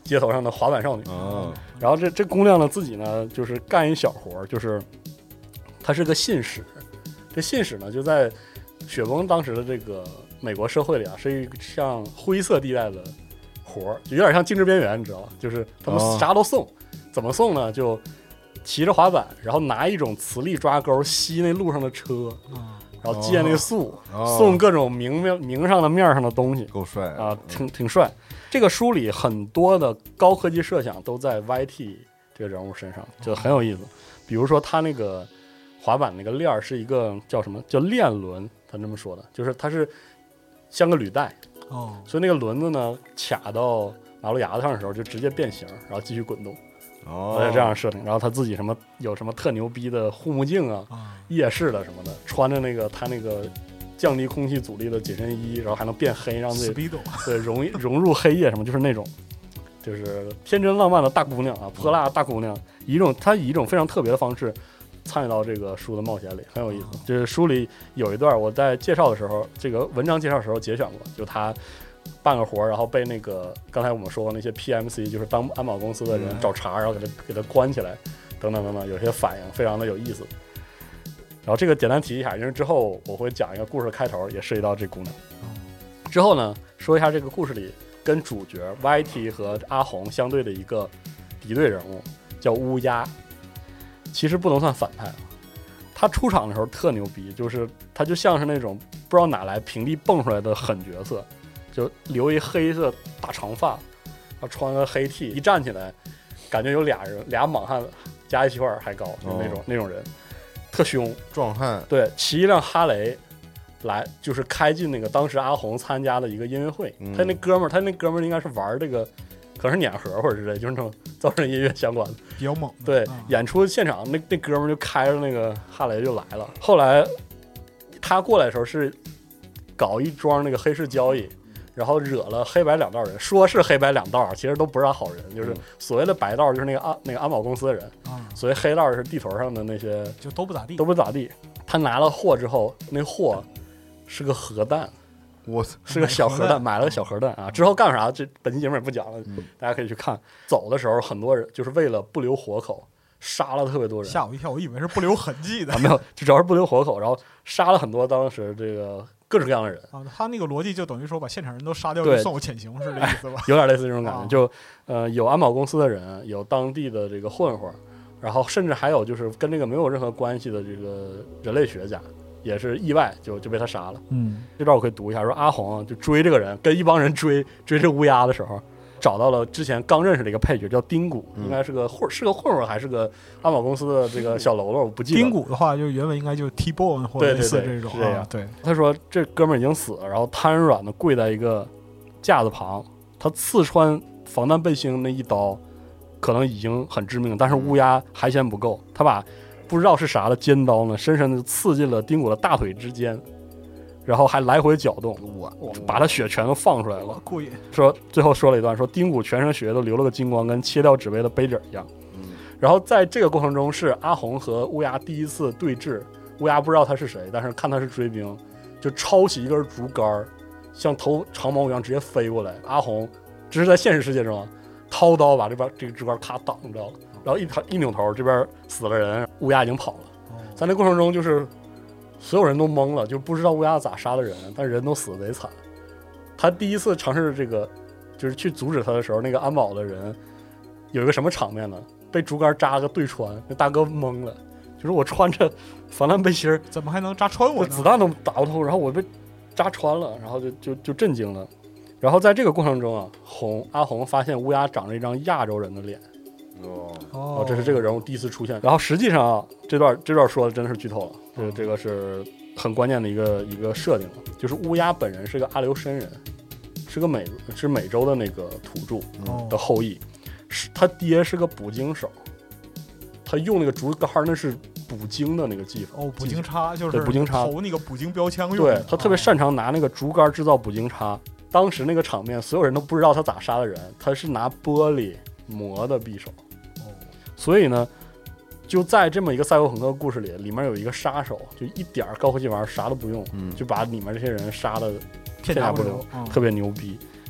街头上的滑板少女。 哦， 然后这这姑娘呢自己呢就是干一小活，就是她是个信使。这信使呢就在雪崩当时的这个美国社会里啊，是一个像灰色地带的活，就有点像静止边缘，你知道吧？就是他们啥都送，哦、怎么送呢？就骑着滑板，然后拿一种磁力抓钩吸那路上的车，嗯、然后借那个速，哦、送各种明面明上的面上的东西， 够帅啊，挺挺帅。这个书里很多的高科技设想都在 Y T 这个人物身上，就很有意思。比如说他那个滑板那个链儿是一个叫什么叫链轮，他这么说的，就是它是像个履带，哦，所以那个轮子呢卡到马路牙子上的时候就直接变形，然后继续滚动。哦，这样设定，然后他自己什么有什么特牛逼的护目镜啊、嗯、夜视的什么的，穿着那个他那个降低空气阻力的紧身衣，然后还能变黑，让自己对融融入黑夜什么，就是那种就是天真浪漫的大姑娘啊，泼辣大姑娘，以一种他以一种非常特别的方式参与到这个书的冒险里，很有意思。嗯、就是书里有一段我在介绍的时候，这个文章介绍的时候节选过，就他办个活，然后被那个刚才我们说过那些 P M C， 就是当安保公司的人找茬，然后给他给他关起来，等等等等，有些反应非常的有意思。然后这个简单提一下，因为之后我会讲一个故事开头，也涉及到这姑娘。之后呢，说一下这个故事里跟主角 Y T 和阿红相对的一个敌对人物，叫乌鸦。其实不能算反派啊，他出场的时候特牛逼，就是他就像是那种不知道哪来平地蹦出来的狠角色。就留一黑色大长发，然后穿个黑 T， 一站起来，感觉有俩人俩莽汉加一起块还高，就那种、哦、那种人，特凶壮汉。对， 骑一辆哈雷来，就是开进那个当时阿红参加的一个音乐会。嗯、他那哥们儿，他那哥们儿应该是玩这个，可能是碾核或者之类，就是那种造成音乐相关的， 比较猛。 对，嗯、演出现场那那哥们儿就开着那个哈雷就来了。后来他过来的时候是搞一桩那个黑市交易。然后惹了黑白两道人，说是黑白两道，其实都不是好人，就是所谓的白道就是那个安那个安保公司的人，嗯、所谓黑道是地头上的那些， 就都不咋地， 都不咋地。他拿了货之后，那货是个核弹， 我是个小核弹，买了个小核弹啊。之后干啥？这本期节目也不讲了，嗯、大家可以去看。走的时候，很多人就是为了不留活口，杀了特别多人， 吓我一跳，我以为是不留痕迹的， 啊、没有，就主要是不留活口，然后杀了很多当时这个。各式各样的人啊，他那个逻辑就等于说把现场人都杀掉，就算我潜行，是这意思吧？ 有点类似这种感觉，啊、就呃有安保公司的人，有当地的这个混混，然后甚至还有就是跟这个没有任何关系的这个人类学家，也是意外就就被他杀了。嗯，这段我可以读一下，说阿红就追这个人，跟一帮人追追这乌鸦的时候。找到了之前刚认识的一个配角叫丁谷，嗯、应该是个混是个混混还是个安保公司的这个小喽啰，我不记得。 丁谷的话，就原文应该就是 T-bone 或者类似这种。 对对对，是这样。 啊、对， 他说这哥们儿已经死了，然后瘫软的跪在一个架子旁，他刺穿防弹背心那一刀，可能已经很致命，但是乌鸦还嫌不够，他把不知道是啥的尖刀呢，深深的刺进了丁谷的大腿之间。然后还来回搅动，把他血全都放出来了。 过瘾。 说最后说了一段，说丁谷全身血都流了个精光，跟切掉纸杯的杯底一样。嗯。然后在这个过程中，是阿红和乌鸦第一次对峙。乌鸦不知道他是谁，但是看他是追兵，就抄起一根竹竿，像头长矛一样直接飞过来。阿红这是在现实世界中掏刀把这边这个竹竿咔挡着了，然后一一扭头，这边死了人，乌鸦已经跑了。哦、在那过程中就是。所有人都懵了，就不知道乌鸦咋杀的人，但人都死得贼惨。他第一次尝试这个，就是去阻止他的时候，那个安保的人有一个什么场面呢？被竹竿扎个对穿，那大哥懵了，就是我穿着防弹背心， 怎么还能扎穿我呢？ 子弹都打不透，然后我被扎穿了，然后就就就震惊了。然后在这个过程中啊，红阿红发现乌鸦长着一张亚洲人的脸。哦哦，这是这个人物第一次出现。然后实际上啊，这段这段说的真的是剧透了，这个这个是很关键的一个一个设定，就是乌鸦本人是个阿留申人，是个美是美洲的那个土著的后裔，是他爹是个捕鲸手，他用那个竹竿那是捕鲸的那个技法。 哦，捕鲸叉就是捕鲸叉投那个捕鲸标枪用的。对，他特别擅长拿那个竹竿制造捕鲸叉。当时那个场面，所有人都不知道他咋杀的人，他是拿玻璃磨的匕首。所以呢，就在这么一个赛博朋克故事里，里面有一个杀手，就一点高科技玩意儿啥都不用，嗯、就把里面这些人杀的片甲不留，嗯、特别牛逼。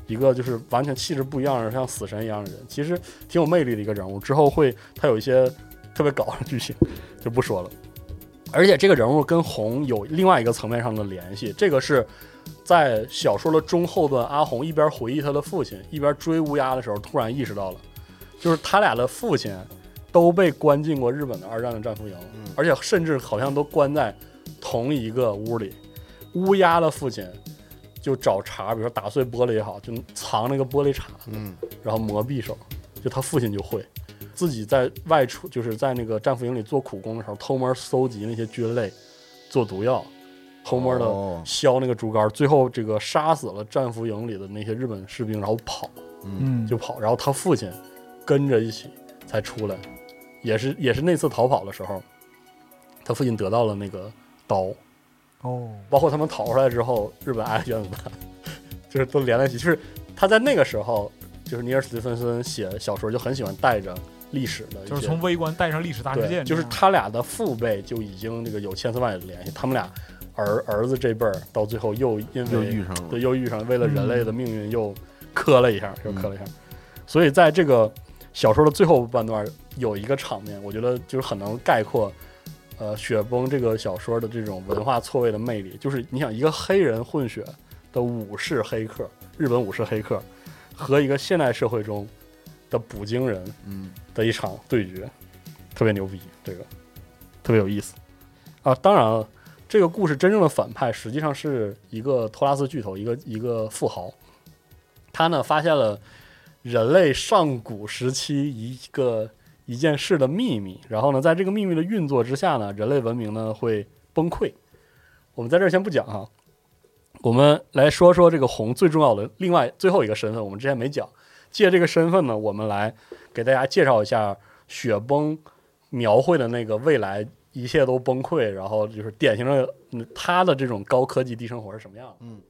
一个就是完全气质不一样的，像死神一样的人，其实挺有魅力的一个人物。之后会他有一些特别搞的剧情，就不说了。而且这个人物跟红有另外一个层面上的联系，这个是在小说的中后段，阿红一边回忆他的父亲，一边追乌鸦的时候，突然意识到了，就是他俩的父亲都被关进过日本的二战的战俘营， 嗯、 而且甚至好像都关在同一个屋里。乌鸦的父亲就找茬，比如说打碎玻璃也好，就藏那个玻璃碴子， 嗯， 然后磨匕首，就他父亲就会。自己在外出，就是在那个战俘营里做苦工的时候，偷摸搜集那些菌类，做毒药，偷摸的削那个竹竿，最后这个杀死了战俘营里的那些日本士兵，然后跑， 嗯， 就跑，然后他父亲跟着一起才出来，也是也是那次逃跑的时候，他父亲得到了那个刀， 哦， 包括他们逃出来之后，日本挨原子弹，就是都连在一起，就是他在那个时候，就是尼尔·史蒂芬森写小说就很喜欢带着历史的， 就是从微观带上历史大事件， 就是他俩的父辈就已经这个有千丝万缕的联系，他们俩儿儿子这辈儿到最后又因为又遇上了， 对，又遇上，为了人类的命运又磕了一下，嗯、又磕了一下。所以在这个小说的最后半段有一个场面，我觉得就是很能概括，呃，雪崩这个小说的这种文化错位的魅力，就是你想一个黑人混血的武士黑客，日本武士黑客，和一个现代社会中的捕鲸人，嗯，的一场对决，特别牛逼，这个特别有意思啊！当然了，这个故事真正的反派实际上是一个托拉斯巨头，一个一个富豪，他呢发现了人类上古时期一个一件事的秘密，然后呢，在这个秘密的运作之下呢，人类文明呢会崩溃。我们在这儿先不讲哈，我们来说说这个红最重要的另外最后一个身份，我们之前没讲。借这个身份呢，我们来给大家介绍一下雪崩描绘的那个未来一切都崩溃，然后就是典型的他的这种高科技低生活是什么样的。嗯。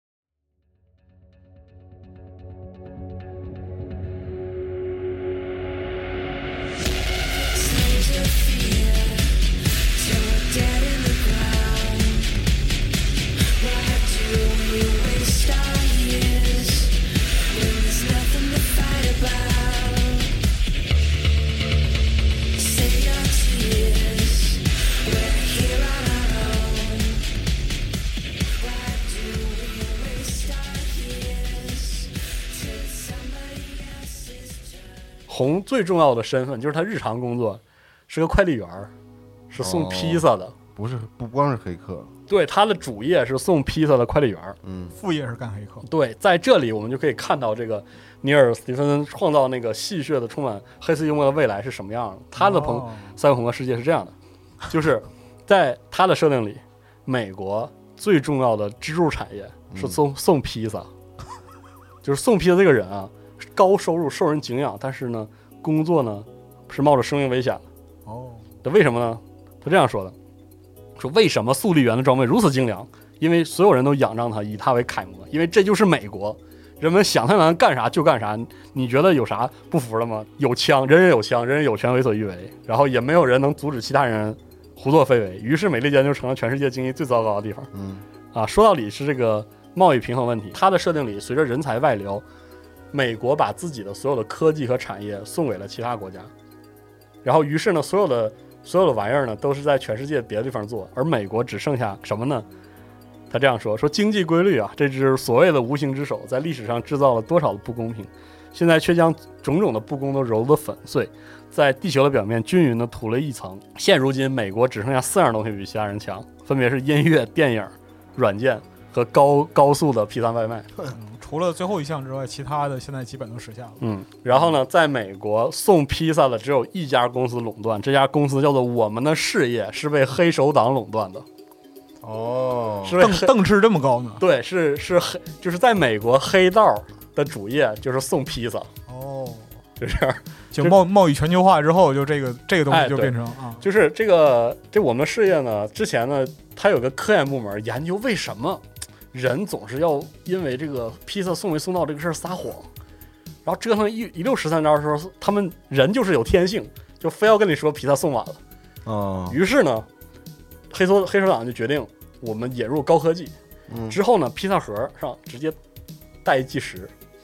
红最重要的身份就是他日常工作是个快递员，是送披萨的，哦、 不是不光是黑客， 对，他的主业是送披萨的快递员， 嗯，副业是干黑客。 对，在这里我们就可以看到这个尼尔·斯蒂芬森创造那个戏谑的、充满黑色幽默的未来是什么样的。他的朋、哦、赛博朋克世界是这样的，就是在他的设定里，美国最重要的支柱产业是送、嗯、送披萨，就是送披萨这个人啊。高收入，受人敬仰，但是呢，工作呢是冒着生命危险的。哦，这为什么呢？他这样说的：说为什么速递员的装备如此精良？因为所有人都仰仗他，以他为楷模。因为这就是美国，人们想他能干啥就干啥。你觉得有啥不服的吗？有枪，人人有枪，人人有权为所欲为，然后也没有人能阻止其他人胡作非为。于是美利坚就成了全世界经济最糟糕的地方。嗯，啊，说到底是这个贸易平衡问题。他的设定里，随着人才外流。美国把自己的所有的科技和产业送给了其他国家，然后于是呢，所有的所有的玩意儿呢，都是在全世界别的地方做，而美国只剩下什么呢？他这样说：说经济规律啊，这只所谓的无形之手，在历史上制造了多少的不公平，现在却将种种的不公都揉得粉碎，在地球的表面均匀地涂了一层。现如今，美国只剩下四样东西比其他人强，分别是音乐、电影、软件和高高速的披萨外卖。 除了最后一项之外，其他的现在基本都实现了。 嗯，然后呢，在美国送披萨的只有一家公司垄断，这家公司叫做我们的事业，是被黑手党垄断的。 哦， 是邓邓赤这么高呢？ 对，是是黑，就是在美国黑道的主业就是送披萨。 哦， 就这样， 就贸贸易全球化之后，就这个这个东西就变成、 哎、啊，就是这个这我们的事业呢，之前呢，它有个科研部门研究为什么。人总是要因为这个披萨送没送到这个事儿撒谎，然后折腾一一溜十三招的时候，他们人就是有天性，就非要跟你说披萨送晚了。 哦， 于是呢，黑手黑手党就决定我们引入高科技。嗯，之后呢，披萨盒上直接带一计时，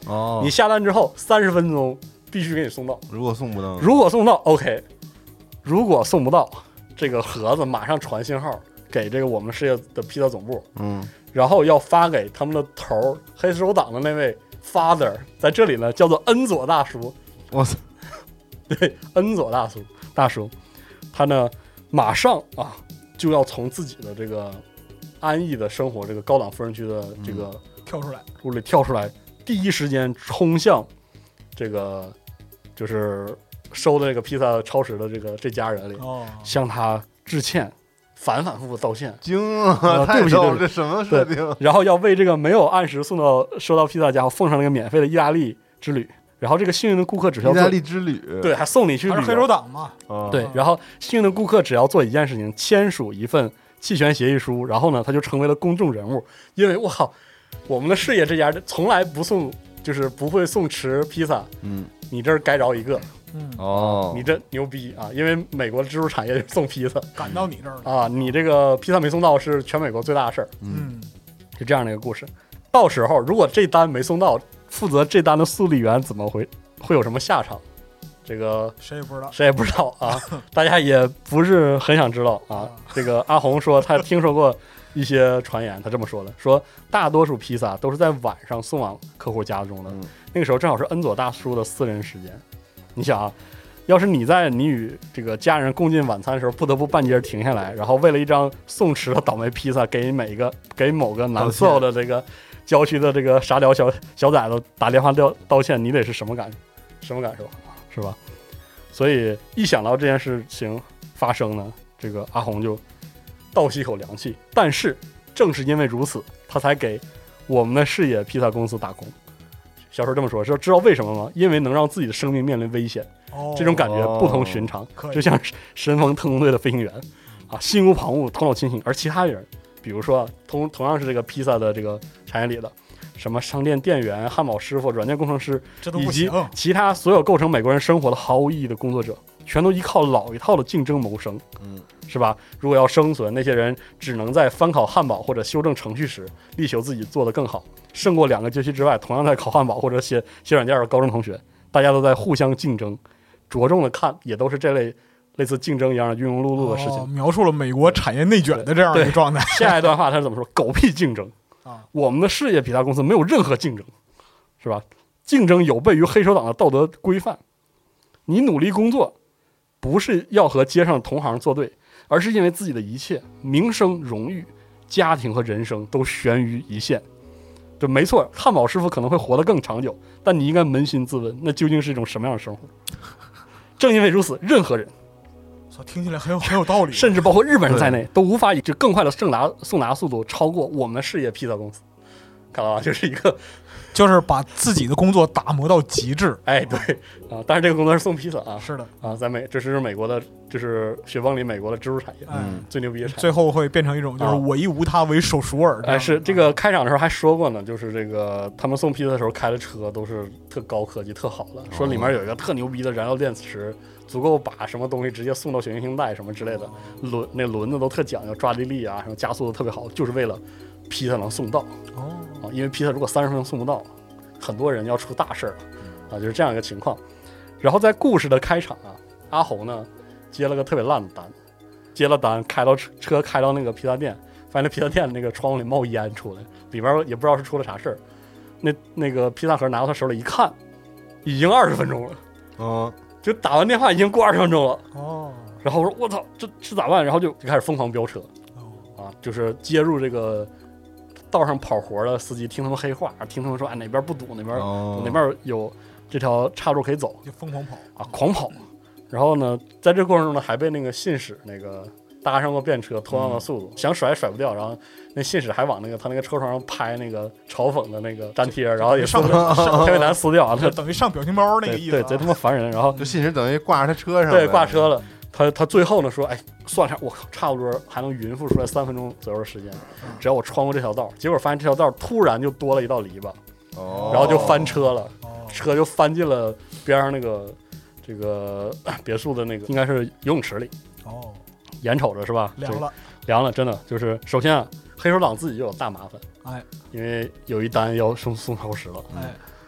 哦， 你下单之后三十分钟必须给你送到， 如果送不到， 如果送到 OK， 如果送不到，这个盒子马上传信号给这个我们事业的披萨总部， 嗯， 然后要发给他们的头黑手党的那位 father， 在这里呢叫做恩佐大叔， 我操， 对，恩佐大叔大叔，他呢马上啊就要从自己的这个安逸的生活这个高档富人区的这个跳出来， 屋里跳出来，第一时间冲向这个就是收的这个披萨超时的这个这家人里， 哦， 向他致歉，反反复复道歉， 惊了， 呃太逗了， 对不起对不起这什么设定？ 然后要为这个没有按时送到收到披萨家伙奉上那个免费的意大利之旅，然后这个幸运的顾客只需要做意大利之旅， 对，还送你去旅游还是黑手党嘛？ 啊， 对，然后幸运的顾客只要做一件事情，签署一份弃权协议书，然后呢，他就成为了公众人物。因为我靠，我们的事业这家从来不送，就是不会送迟披萨， 嗯， 你这儿该着一个， 嗯， 哦， 你这牛逼啊！因为美国的支柱产业就是送披萨赶到你这儿了， 啊，你这个披萨没送到是全美国最大的事儿， 嗯， 是这样的一个故事。到时候如果这单没送到，负责这单的速递员怎么会会有什么下场？这个谁也不知道， 谁也不知道啊，大家也不是很想知道啊。这个阿红说他听说过一些传言，他这么说的，说大多数披萨都是在晚上送往客户家中的， 嗯那个时候正好是恩佐大叔的私人时间。你想啊，要是你在你与这个家人共进晚餐的时候，不得不半截停下来，然后为了一张送迟的倒霉披萨，给每个给某个难受的这个郊区的这个傻屌小小崽子打电话道道歉，你得是什么感什么感受？是吧？所以一想到这件事情发生呢，这个阿红就倒吸一口凉气。但是正是因为如此，他才给我们的事业披萨公司打工。小说这么说，说知道为什么吗？因为能让自己的生命面临危险， 哦， 这种感觉不同寻常， 可以就像是神风特工队的飞行员啊，心无旁骛，头脑清醒。而其他人，比如说同同样是这个披萨的这个产业里的。什么商店店员、汉堡师傅、软件工程师，以及这都不行， 其他所有构成美国人生活的毫无意义的工作者，全都依靠老一套的竞争谋生， 嗯， 是吧？如果要生存，那些人只能在翻烤汉堡或者修正程序时，力求自己做得更好，胜过两个街区之外同样在烤汉堡或者写写软件的高中同学。大家都在互相竞争，着重的看也都是这类类似竞争一样的庸庸碌碌的事情。 哦描述了美国产业内卷的这样一个状态。 下一段话他是怎么说？狗屁竞争啊！ 我们的事业比他公司没有任何竞争，是吧？竞争有悖于黑手党的道德规范。你努力工作，不是要和街上的同行作对，而是因为自己的一切名声、荣誉、家庭和人生都悬于一线。对，没错，汉堡师傅可能会活得更长久，但你应该扪心自问，那究竟是一种什么样的生活？正因为如此，任何人听起来很有很有道理， 甚至包括日本人在内，都无法以这更快的送达送达速度超过我们事业披萨公司。看到吧，就是一个， 就是把自己的工作打磨到极致。 哎，对啊，但是这个工作是送披萨啊， 是的啊，在美，这是美国的，就是雪崩里美国的支柱产业， 嗯， 最牛逼的产业， 最后会变成一种就是我亦无他，唯手熟尔。 哎，是这个开场的时候还说过呢，就是这个他们送披萨的时候开的车都是特高科技、特好的，说里面有一个特牛逼的燃料电池。足够把什么东西直接送到血液性带什么之类的，轮那轮子都特讲究，抓地力啊，什么加速都特别好，就是为了披萨能送到。 哦啊，因为披萨如果三十分钟送不到，很多人要出大事儿啊，就是这样一个情况。然后在故事的开场啊，阿红呢接了个特别烂的单，接了单开到车车开到那个披萨店，发现那披萨店那个窗户里冒烟出来，里边也不知道是出了啥事儿。那那个披萨盒拿到他手里一看，已经二十分钟了。 哦。 就打完电话已经过二十分钟了哦， 然后我说我操，这这咋办？然后就就开始疯狂飙车，啊，就是接入这个道上跑活的司机，听他们黑话，听他们说哎哪边不堵，哪边、 哦、 哪边有这条岔路可以走， 就疯狂跑啊，狂跑。然后呢，在这过程中呢，还被那个信使那个搭上过便车，同样的速度，嗯、想甩也甩不掉。然后那信使还往那个他那个车窗上拍那个嘲讽的那个粘贴，然后也撕特别难撕掉啊， 就等于上表情包那个意思、啊， 对，贼他妈烦人。然后这信使等于挂着他车上， 对，挂车了。他他最后呢说，哎，算了，我靠，差不多还能匀付出来三分钟左右的时间，只要我穿过这条道。结果发现这条道突然就多了一道篱笆， 哦， 然后就翻车了， 哦、 车就翻进了边上那个这个别墅的那个应该是游泳池里。 哦， 眼瞅着是吧？ 凉了， 凉了，真的就是首先啊，黑手党自己就有大麻烦， 哎， 因为有一单要送送超时了， 哎，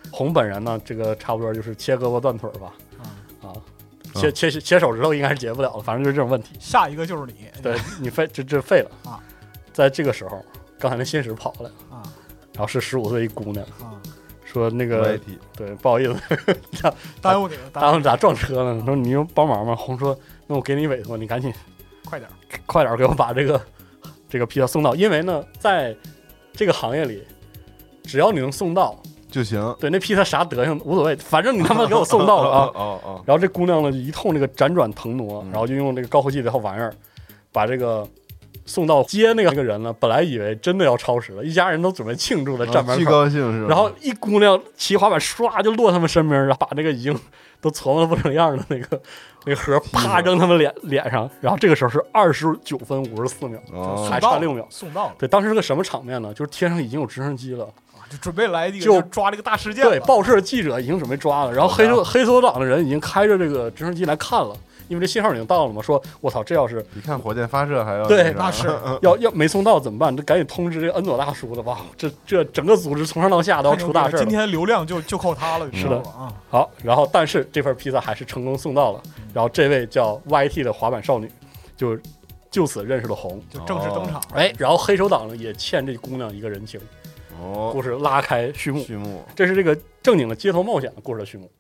红本人呢，这个差不多就是切胳膊断腿吧，啊，切切切手指头应该是解不了了，反正就是这种问题。 下一个就是你， 对你废这这废了啊！ 在这个时候，刚才那信使跑来了啊， 然后是十五岁一姑娘啊， 说那个对不好意思， 耽误你了， 耽误咋撞车呢？说你用帮忙吗？红说那我给你委托，你赶紧快点快点给我把这个这个披萨送到，因为呢，在这个行业里，只要你能送到就行。 对，那披萨啥德行无所谓，反正你他妈给我送到了啊！ 哦哦。 然后这姑娘呢，一通这个辗转腾挪，然后就用这个高科技这套玩意儿，把这个送到接那个那个人呢，本来以为真的要超时了，一家人都准备庆祝的站门口， 巨高兴是吧？ 然后一姑娘骑滑板唰就落他们身边，然后把这个已经都琢磨不成样的那个那个盒啪扔他们脸脸上，然后这个时候是二十九分五十四秒， 哦、 还差六秒送到了。 对，当时是个什么场面呢？就是天上已经有直升机了。 就准备来一个， 就抓这个大事件。 对，报社记者已经准备抓了，然后黑手黑手党的人已经开着这个直升机来看了，因为这信号已经到了嘛。说我操，这要是一看火箭发射还要对， 那是要要没送到怎么办？这赶紧通知这个恩佐大叔了吧！这这整个组织从上到下都要出大事了。 今天流量就就靠他了， 是的啊。 好，然后但是这份披萨还是成功送到了，然后这位叫 Y T 的滑板少女就就此认识了红， 就正式登场。 哎，然后黑手党呢也欠这姑娘一个人情。 哦， 故事拉开序幕， 序幕， 这是这个正经的街头冒险的故事的序幕。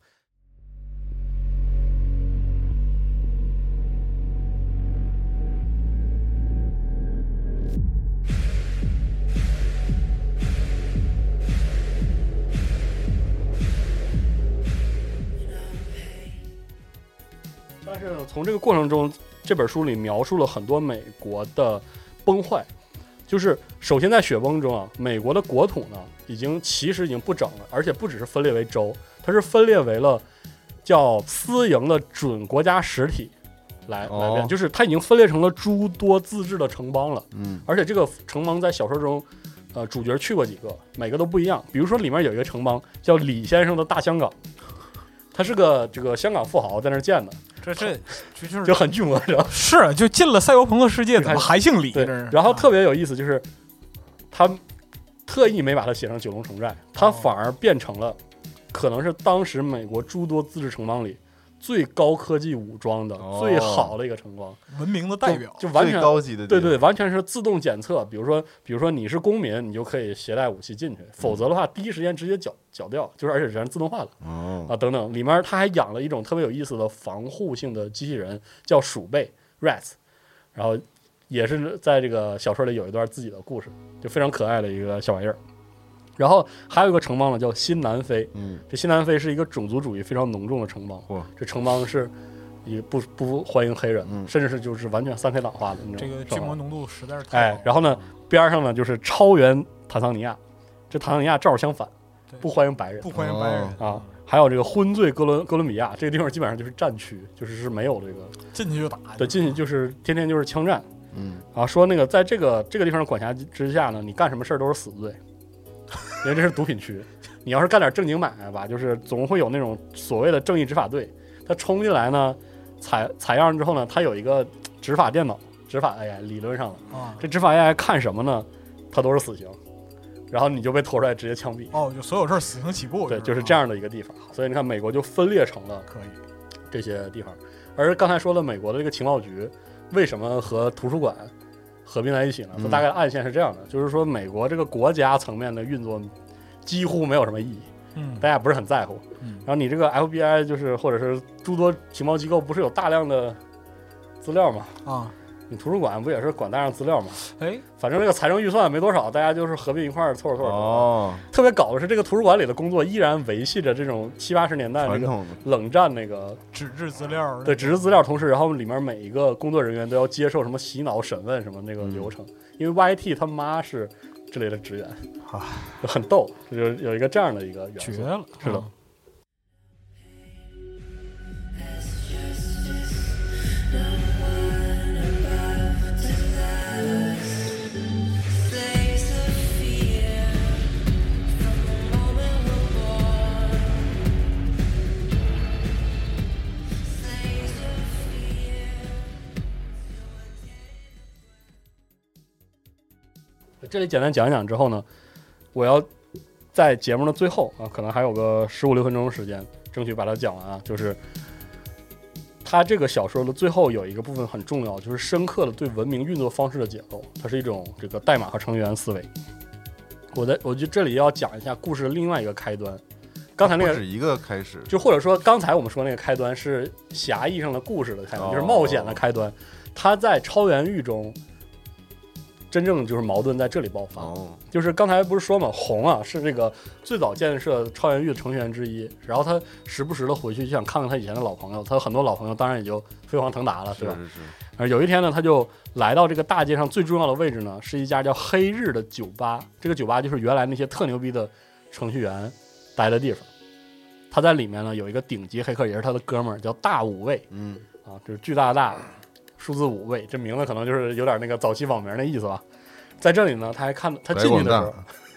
但是从这个过程中，这本书里描述了很多美国的崩坏。就是首先在雪崩中啊，美国的国土呢已经其实已经不整了，而且不只是分裂为州，它是分裂为了叫私营的准国家实体来、哦、来变，就是它已经分裂成了诸多自治的城邦了。 嗯， 而且这个城邦在小说中，呃，主角去过几个，每个都不一样。比如说里面有一个城邦叫李先生的大香港，他是个这个香港富豪在那儿建的。 这这就是就很巨魔，是吧？ 是，就进了赛博朋克世界，怎么还姓李？ 对，然后特别有意思，就是他特意没把它写成九龙城寨，他反而变成了可能是当时美国诸多自治城邦里最高科技武装的、哦、最好的一个城邦， 文明的代表， 就, 就完全最高级的， 对对，完全是自动检测。比如说，比如说你是公民，你就可以携带武器进去；否则的话，第一时间直接缴缴掉，就是而且全自动化的、 哦、 啊等等。里面他还养了一种特别有意思的防护性的机器人，叫鼠辈 （rats）， 然后也是在这个小说里有一段自己的故事，就非常可爱的一个小玩意儿。然后还有一个城邦呢，叫新南非。 嗯， 这新南非是一个种族主义非常浓重的城邦。 哇， 这城邦是也不不欢迎黑人， 嗯、 甚至是就是完全三 K 党化的那种。 这个巨魔浓度实在是太哎，然后呢，边上呢就是超原坦桑尼亚，这坦桑尼亚正好相反，不欢迎白人， 不欢迎白人、 哦、啊。还有这个昏醉哥伦哥伦比亚，这个地方基本上就是战区，就是是没有这个进去就打， 对，进去就是天天就是枪战。 嗯， 啊，说那个在这个这个地方的管辖之下呢，你干什么事儿都是死罪。因为这是毒品区，你要是干点正经买卖吧，就是总会有那种所谓的正义执法队，他冲进来呢，采采样之后呢，他有一个执法电脑，执法 A I， 理论上的啊，这执法 A I 看什么呢？它都是死刑，然后你就被拖出来直接枪毙。 哦，就所有事儿死刑起步。 对，就是这样的一个地方。所以你看，美国就分裂成了可以这些地方。而刚才说的美国的这个情报局为什么和图书馆合并在一起呢？它大概的暗线是这样的，嗯、就是说美国这个国家层面的运作几乎没有什么意义， 嗯， 大家不是很在乎。 嗯， 然后你这个 F B I 就是或者是诸多情报机构，不是有大量的资料吗？ 啊， 你图书馆不也是管大量资料吗？ 哎， 反正这个财政预算没多少，大家就是合并一块儿凑合凑合。 哦， 特别搞的是，这个图书馆里的工作依然维系着这种七八十年代那个冷战那个纸质资料， 对纸质资料，同时然后里面每一个工作人员都要接受什么洗脑审问什么那个流程，嗯、因为 Y T 他妈是这类的职员， 啊， 很逗，就有一个这样的一个元素， 绝了， 是的。嗯这里简单讲一讲之后呢，我要在节目的最后啊，可能还有个十五六分钟时间，争取把它讲完啊。就是它这个小说的最后有一个部分很重要，就是深刻的对文明运作方式的解构，它是一种这个代码和程序员思维。我在我就这里要讲一下故事的另外一个开端。刚才那个是一个开始， 就或者说刚才我们说那个开端是狭义上的故事的开端，就是冒险的开端。它在超元域中，真正就是矛盾在这里爆发。 哦， 就是刚才不是说嘛，红啊是这个最早建设超元域的程序员之一，然后他时不时的回去就想看看他以前的老朋友，他有很多老朋友，当然也就飞黄腾达了，是吧？ 是是是。 而有一天呢，他就来到这个大街上最重要的位置呢，是一家叫黑日的酒吧。这个酒吧就是原来那些特牛逼的程序员待的地方。他在里面呢有一个顶级黑客，也是他的哥们儿，叫大五位。 嗯， 啊，就是巨大的大，数字五位，这名字可能就是有点那个早期网名的意思吧。在这里呢，他还看他进去的时候，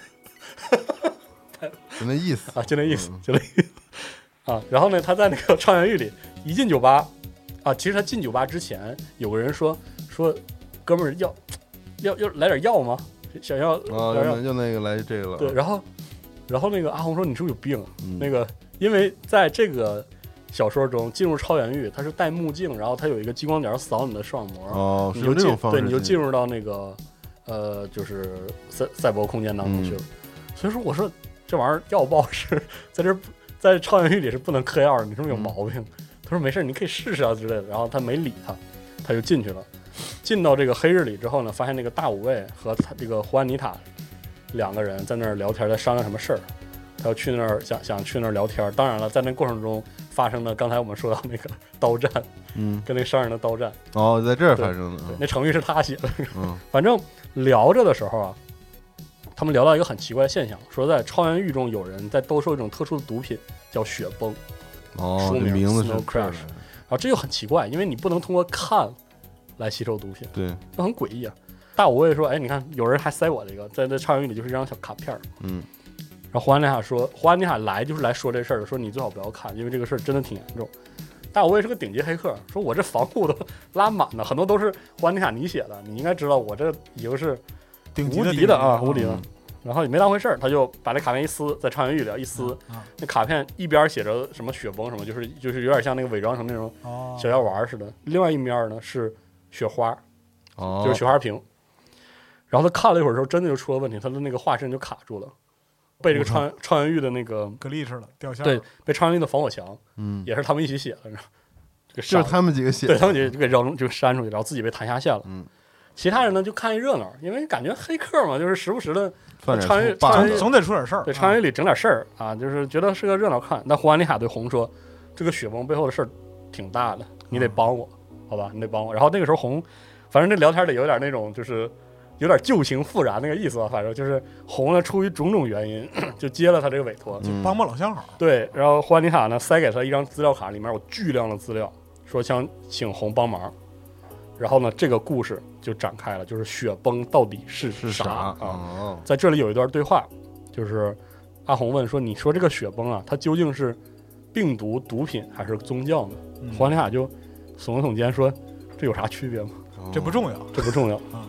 就那意思啊，就那意思，就那意思啊。然后呢，他在那个超元域里一进酒吧啊，其实他进酒吧之前，有个人说说，哥们儿要要要来点药吗？想要啊，就就那个来这个了。 对，然后然后那个阿红说：“你是不是有病？” 嗯、 那个因为在这个小说中进入超元域，它是戴目镜，然后它有一个激光点扫你的视网膜， 哦， 你就这种方式， 对，你就进入到那个呃，就是赛赛博空间当中去了。嗯、所以说，我说这玩意儿药爆是在这在超元域里是不能嗑药的，你是不是有毛病？嗯、他说没事，你可以试试啊之类的。然后他没理他，他就进去了。进到这个黑日里之后呢，发现那个大五位和他这个胡安妮塔两个人在那儿聊天，在商量什么事儿。他要去那儿想想去那儿聊天，当然了，在那过程中发生的刚才我们说到那个刀战， 嗯， 跟那个商人的刀战， 哦，在这儿发生的， 那程序是他写的， 嗯， 反正聊着的时候啊，他们聊到一个很奇怪的现象，说在超元域中有人在兜售一种特殊的毒品，叫雪崩， 哦， 书名名字是 Snow Crash， 然后这就很奇怪，因为你不能通过看来吸收毒品， 对， 就很诡异啊。大五位说，哎，你看有人还塞我这个，在这超元域里就是一张小卡片， 嗯。 然后胡安妮塔说，胡安妮塔来就是来说这事儿的，说你最好不要看，因为这个事儿真的挺严重。大五位是个顶级黑客，说我这防护都拉满了，很多都是胡安妮塔你写的，你应该知道我这已经是无敌的啊，无敌的。然后也没当回事儿，他就把这卡片一撕，在超元域里一撕， 啊、 那卡片一边写着什么雪崩什么，就是就是有点像那个伪装成那种小药丸似的，哦、另外一面呢是雪花， 哦， 就是雪花瓶。然后他看了一会儿之后，真的就出了问题，他的那个化身就卡住了。被这个超超元域的那个格力似的掉下， 对，被超元域的防火墙， 嗯， 也是他们一起写的，这个就是他们几个写的，对他们几个就给扔就删出去，然后自己被弹下线了。 嗯， 其他人呢就看一热闹，因为感觉黑客嘛，就是时不时的超元超元总得出点事儿， 对，超元域里整点事儿啊，就是觉得是个热闹看。那胡安妮塔对红说，这个雪崩背后的事儿挺大的，你得帮我，嗯、好吧，你得帮我。然后那个时候红，反正这聊天里有点那种就是。有点旧情复燃那个意思吧，反正就是红呢，出于种种原因就接了他这个委托， 就帮帮老相好。 对，然后胡安妮塔呢塞给他一张资料卡，里面有巨量的资料，说想请红帮忙。然后呢，这个故事就展开了，就是雪崩到底是是啥啊？ 哦、在这里有一段对话，就是阿红问说：“你说这个雪崩啊，它究竟是病毒、毒品还是宗教呢？” 嗯、 胡安妮塔就耸了耸肩说：“这有啥区别吗？ 哦、这不重要， 这不重要。 嗯”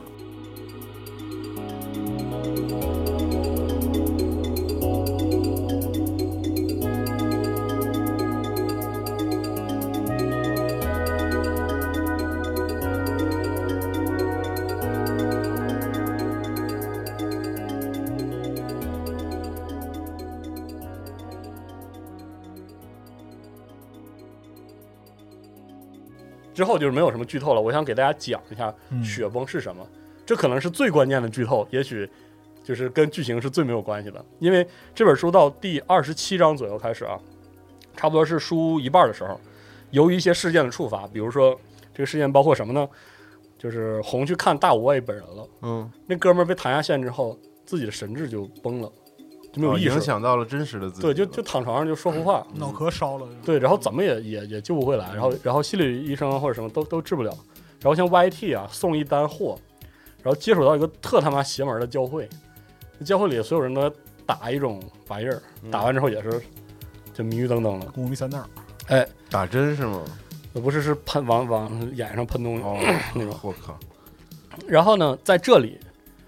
之后就是没有什么剧透了，我想给大家讲一下雪崩是什么，嗯、这可能是最关键的剧透，也许就是跟剧情是最没有关系的。因为这本书到第二十七章左右开始啊，差不多是书一半的时候，由于一些事件的触发，比如说这个事件包括什么呢？就是红去看大五位本人了， 嗯， 那哥们儿被弹下线之后，自己的神智就崩了。就没有意识、 哦，影响到了真实的自己。 对，就就躺床上就说胡话， 嗯、脑壳烧了。 对，然后怎么也也也救不回来，然后然后心理医生或者什么都都治不了。然后像 Y T 啊送一单货，然后接触到一个特他妈邪门的教会，教会里所有人都打一种玩意儿，打完之后也是就迷迷瞪瞪的， 五迷三道。 哎， 打针是吗？ 不是，是喷往往眼上喷东西、哦、那种。 我靠！ 然后呢，在这里。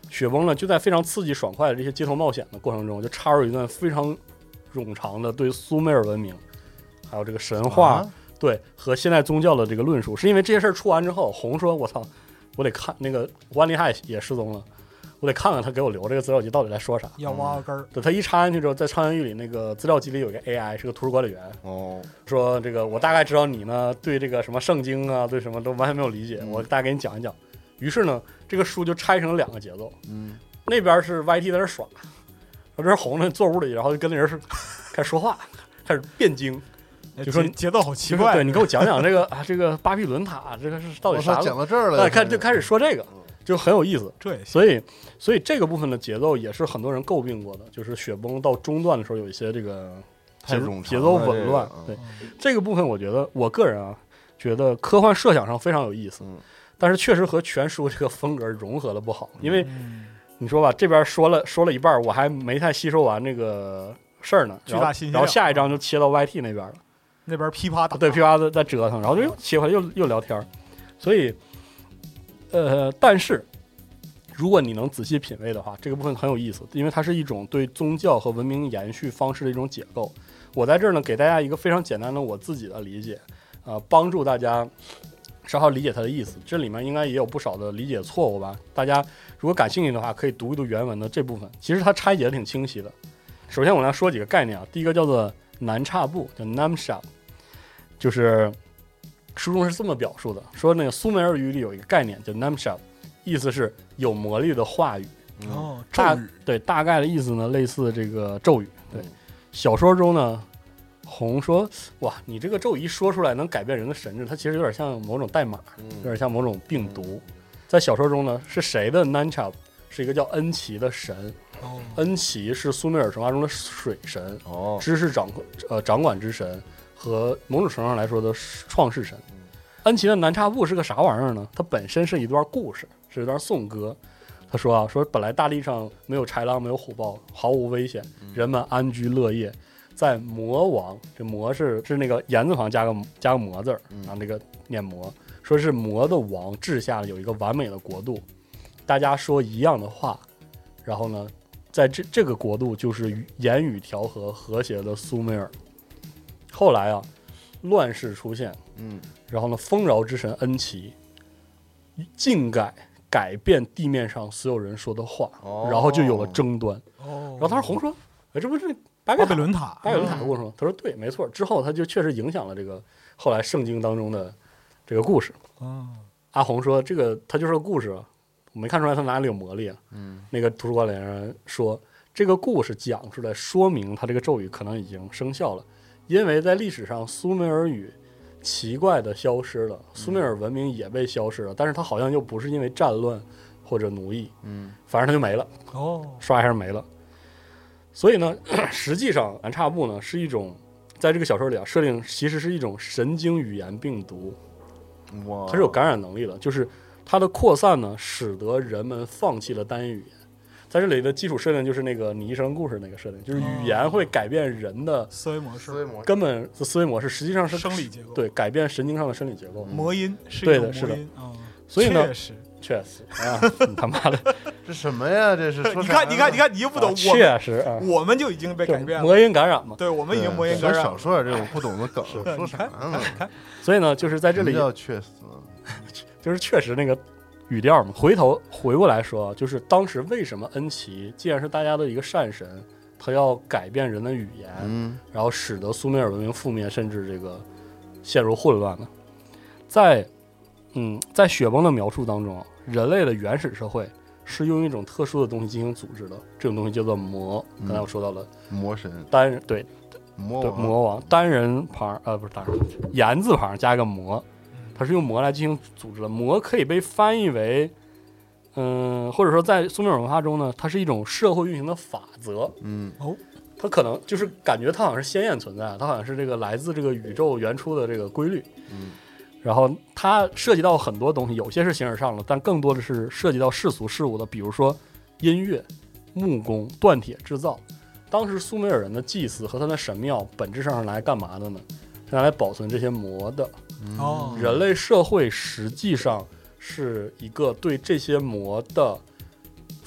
雪崩呢就在非常刺激爽快的这些街头冒险的过程中，就插入一段非常冗长的对苏美尔文明还有这个神话、啊、对和现代宗教的这个论述。是因为这些事儿出完之后，红说我操我得看那个万利海也失踪了，我得看看他给我留这个资料集到底在说啥， 要挖个根儿。 对，他一插进去之后，在超元域里那个资料集里有一个 A I 是个图书管理员哦，说这个我大概知道你呢对这个什么圣经啊对什么都完全没有理解、嗯、我大概给你讲一讲。于是呢这个书就拆成了两个节奏，嗯，那边是 Y T 在那耍，然后这是红的坐屋里，然后就跟那人是开始说话，开始辩经，就说节奏好奇怪， 对你给我讲讲这个啊这个巴比伦塔这个是到底啥？ 讲到这儿了， 看就开始说这个。就很有意思， 这也所以所以这个部分的节奏也是很多人诟病过的，就是雪崩到中段的时候有一些这个节节奏紊乱。对、嗯、这个部分，我觉得我个人啊觉得科幻设想上非常有意思，嗯、但是确实和全书这个风格融合的不好，因为、嗯、你说吧，这边说了说了一半，我还没太吸收完这个事儿呢， 巨大信息然后下一章就切到 Y T 那边了， 那边噼啪打， 对噼啪的在折腾，然后就切回来又又聊天，所以。呃，但是如果你能仔细品味的话，这个部分很有意思，因为它是一种对宗教和文明延续方式的一种解构。我在这儿呢，给大家一个非常简单的我自己的理解，呃，帮助大家稍稍理解它的意思。这里面应该也有不少的理解错误吧？大家如果感兴趣的话，可以读一读原文的这部分。其实它拆解的挺清晰的。首先，我来说几个概念啊。第一个叫做南岔部，叫 Namshap， 就是书中是这么表述的，说那个苏美尔语里有一个概念叫 Namshap， 意思是有魔力的话语。 哦， 咒语。对，大概的意思呢，类似这个咒语。对，小说中呢，红说，哇，你这个咒语一说出来能改变人的神智，它其实有点像某种代码，有点像某种病毒。在小说中呢，是谁的 Namshap？ 是一个叫恩奇的神。哦，恩奇是苏美尔神话中的水神，哦，知识掌呃掌管之神。和某种程度上来说的创世神。恩奇的南岔部是个啥玩意儿呢？它本身是一段故事，是一段颂歌。他说啊，说本来大地上没有豺狼，没有虎豹，毫无危险，人们安居乐业。在魔王，这魔是是那个言字旁加个加个魔字儿，然后那个念魔，说是魔的王治下有一个完美的国度，大家说一样的话，然后呢，在这这个国度就是言语调和和谐的苏美尔。后来啊，乱世出现，嗯，然后呢，丰饶之神恩奇尽改改变地面上所有人说的话，哦、然后就有了争端。哦，然后他说红说，哎，这不是巴比伦塔巴比伦塔的过程吗？他说对，没错。之后他就确实影响了这个后来圣经当中的这个故事。哦，阿红说这个他就是个故事，我没看出来他哪里有魔力啊。嗯，那个图书馆里人说这个故事讲出来，说明他这个咒语可能已经生效了。因为在历史上，苏美尔语奇怪的消失了，苏美尔文明也被消失了，但是它好像又不是因为战乱或者奴役，嗯，反正它就没了，哦，刷一下没了。所以呢，实际上南岔部呢是一种，在这个小说里啊，设定其实是一种神经语言病毒，哇，它是有感染能力的，就是它的扩散呢，使得人们放弃了单一语言。在这里的基础设定就是那个你一生故事那个设定，就是语言会改变人的思维模式， 根本的思维模式实际上是生理结构， 对，改变神经上的生理结构。 魔音是对的，是的， 嗯， 所以呢， 确实确实啊，你他妈的这什么呀？这是你看，你看，你看，你又不懂， 确实啊， 我们就已经被改变了， 魔音感染嘛， 对，我们已经魔音感染。 少说点这种不懂的梗，说啥呢？ 所以呢，就是在这里要确实， 就是确实那个。语调嘛，回头回过来说，就是当时为什么恩奇既然是大家的一个善神，他要改变人的语言，嗯，然后使得苏美尔文明覆灭，甚至这个陷入混乱呢？在嗯，在雪崩的描述当中，人类的原始社会是用一种特殊的东西进行组织的，这种东西叫做魔。嗯、刚才我说到了魔神， 单人对魔对魔王，单人旁呃不是单人言字旁加一个魔。它是用魔来进行组织的，魔可以被翻译为，嗯、呃，或者说在苏美尔文化中呢，它是一种社会运行的法则。嗯，哦，它可能就是感觉它好像是鲜艳存在，它好像是这个来自这个宇宙原初的这个规律。嗯，然后它涉及到很多东西，有些是形而上的，但更多的是涉及到世俗事物的，比如说音乐、木工、锻铁制造。当时苏美尔人的祭祀和他的神庙本质上是来干嘛的呢？是拿来保存这些魔的。哦，人类社会实际上是一个对这些魔的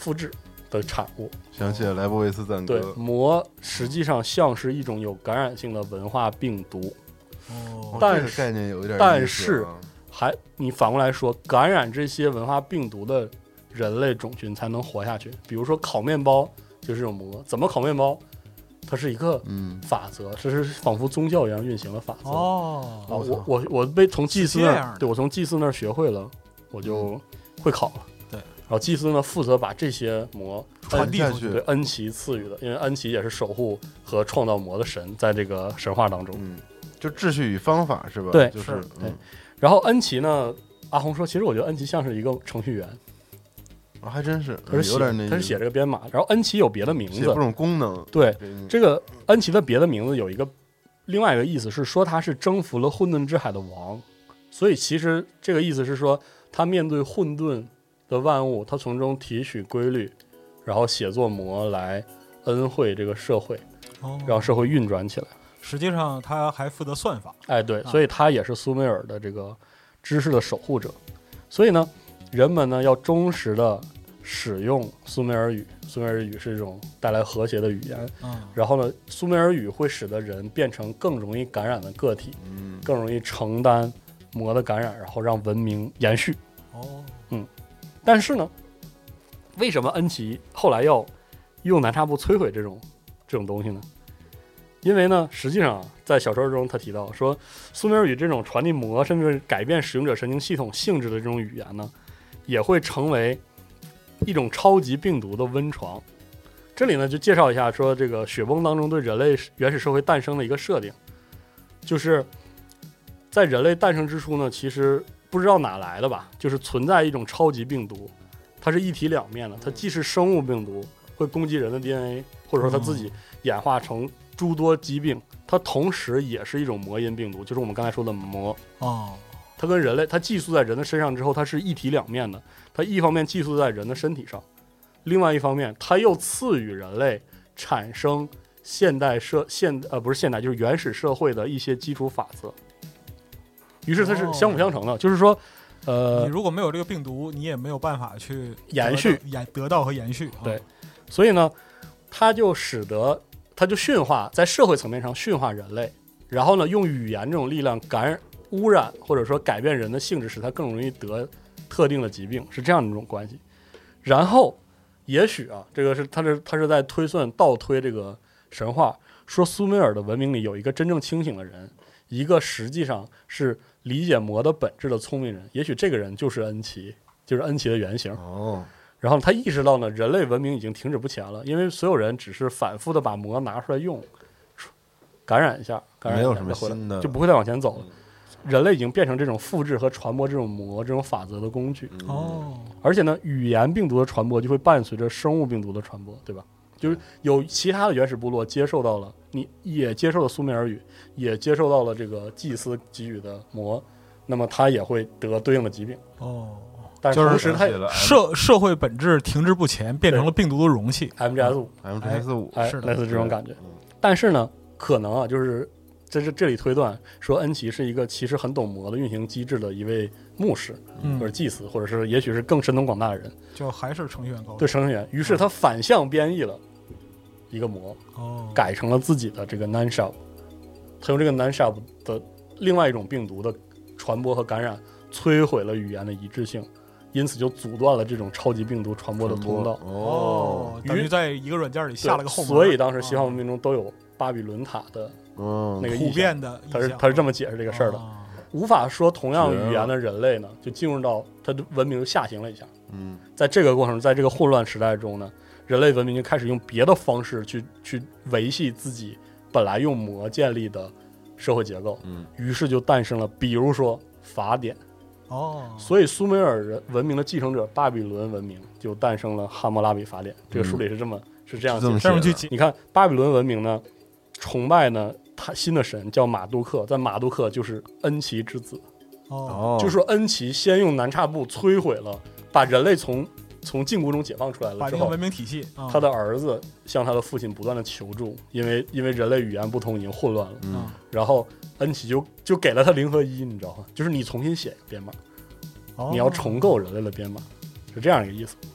复制的产物。 想起了莱博维斯赞对， 歌。 魔实际上像是一种有感染性的文化病毒。 哦， 但这个概念有一点意思啊， 但是还你反过来说，感染这些文化病毒的人类种群才能活下去。比如说烤面包就是这种魔，怎么烤面包？它是一个嗯法则，这是仿佛宗教一样运行的法则。 哦， 啊，我我我被从祭司那儿， 是这样的对我从祭司那儿学会了，我就会烤了。 对， 然后祭司呢负责把这些魔传递出去对恩奇赐予的，因为恩奇也是守护和创造魔的神，在这个神话当中。 嗯，就秩序与方法是吧？ 对就是是对嗯然后恩奇呢，阿红说，其实我觉得恩奇像是一个程序员， 啊，还真是， 他是写有点那意思， 他是写这个编码，然后恩奇有别的名字写不，种功能。 对， 给你这个恩奇的别的名字有一个另外一个意思是说他是征服了混沌之海的王，所以其实这个意思是说他面对混沌的万物，他从中提取规律，然后写作魔来恩惠这个社会， 哦让社会运转起来。 实际上他还负责算法。 哎，对， 啊所以他也是苏美尔的这个知识的守护者。所以呢，人们呢要忠实的使用苏美尔语，苏美尔语是一种带来和谐的语言。 嗯， 然后呢，苏美尔语会使得人变成更容易感染的个体， 嗯更容易承担魔的感染，然后让文明延续。 哦， 但是呢，为什么恩奇后来要用南叉布摧毁这种这种东西呢？因为呢，实际上啊，在小说中他提到说，苏美尔语这种传递魔甚至改变使用者神经系统性质的这种语言呢，也会成为一种超级病毒的温床。这里呢，就介绍一下说，这个雪崩当中对人类原始社会诞生的一个设定，就是在人类诞生之初呢，其实不知道哪来的吧，就是存在一种超级病毒，它是一体两面的，它既是生物病毒，会攻击人的 D N A， 或者说它自己演化成诸多疾病，它同时也是一种魔音病毒，就是我们刚才说的魔。 哦， 它跟人类，它寄宿在人的身上之后，它是一体两面的。它一方面寄宿在人的身体上，另外一方面，它又赐予人类产生现代社现呃不是现代，就是原始社会的一些基础法则。于是它是相辅相成的，就是说，呃你，如果没有这个病毒，你也没有办法去延续得到延得到和延续。啊对所以呢，它就使得它就驯化在社会层面上驯化人类，然后呢，用语言这种力量感染、污染或者说改变人的性质，使它更容易得特定的疾病，是这样的一种关系。然后，也许啊，这个是他是他是在推算倒推这个神话，说苏美尔的文明里有一个真正清醒的人，一个实际上是理解魔的本质的聪明人，也许这个人就是恩奇，就是恩奇的原型。 哦， 然后他意识到呢，人类文明已经停止不前了，因为所有人只是反复的把魔拿出来用，感染一下，感染一下没有什么再回来新的就不会再往前走了。人类已经变成这种复制和传播这种魔、这种法则的工具。 哦， 而且呢，语言病毒的传播就会伴随着生物病毒的传播，对吧？就是有其他的原始部落接受到了，你也接受了苏美尔语，也接受到了这个祭司给予的魔，那么他也会得对应的疾病。 哦， 但是就是同时他也了社社会本质停滞不前，变成了病毒的容器。 M G S 五， M G S 五， 哎， 是的类似这种感觉。 嗯但是呢，可能啊，就是在这这里推断说，恩奇是一个其实很懂魔的运行机制的一位牧师， 嗯或者祭司，或者是也许是更神通广大的人， 就还是程序员高对程序员。于是他反向编译了一个魔， 哦， 改成了自己的这个 Nanshab， 他用这个 Nanshab 的另外一种病毒的传播和感染，摧毁了语言的一致性，因此就阻断了这种超级病毒传播的通道。 哦， 等于在一个软件里下了个后门。 所以当时西方文明中都有巴比伦塔的嗯， 普那个意象， 遍的意象， 他是他是这么解释这个事儿的。 哦无法说同样语言的人类呢，就进入到他的文明下行了一下。 嗯， 在这个过程，在这个混乱时代中呢，人类文明就开始用别的方式去去维系自己本来用魔建立的社会结构。 嗯， 于是就诞生了，比如说法典。 哦， 所以苏美尔人文明的继承者巴比伦文明就诞生了汉谟拉比法典。这个书里是这么、是这样这么解释的。 这么去解你看巴比伦文明呢，崇拜呢他新的神叫马杜克，在马杜克就是恩奇之子。 哦， 哦， 就是说恩奇先用南叉布摧毁了，把人类从从禁锢中解放出来了之后把这个文，明体系，啊他的儿子向他的父亲不断的求助，因为因为人类语言不通已经混乱了， 嗯， 然后恩奇就就给了他零和一，你知道吗？就是你重新写一个编码， 哦你要重构人类的编码，是这样一个意思。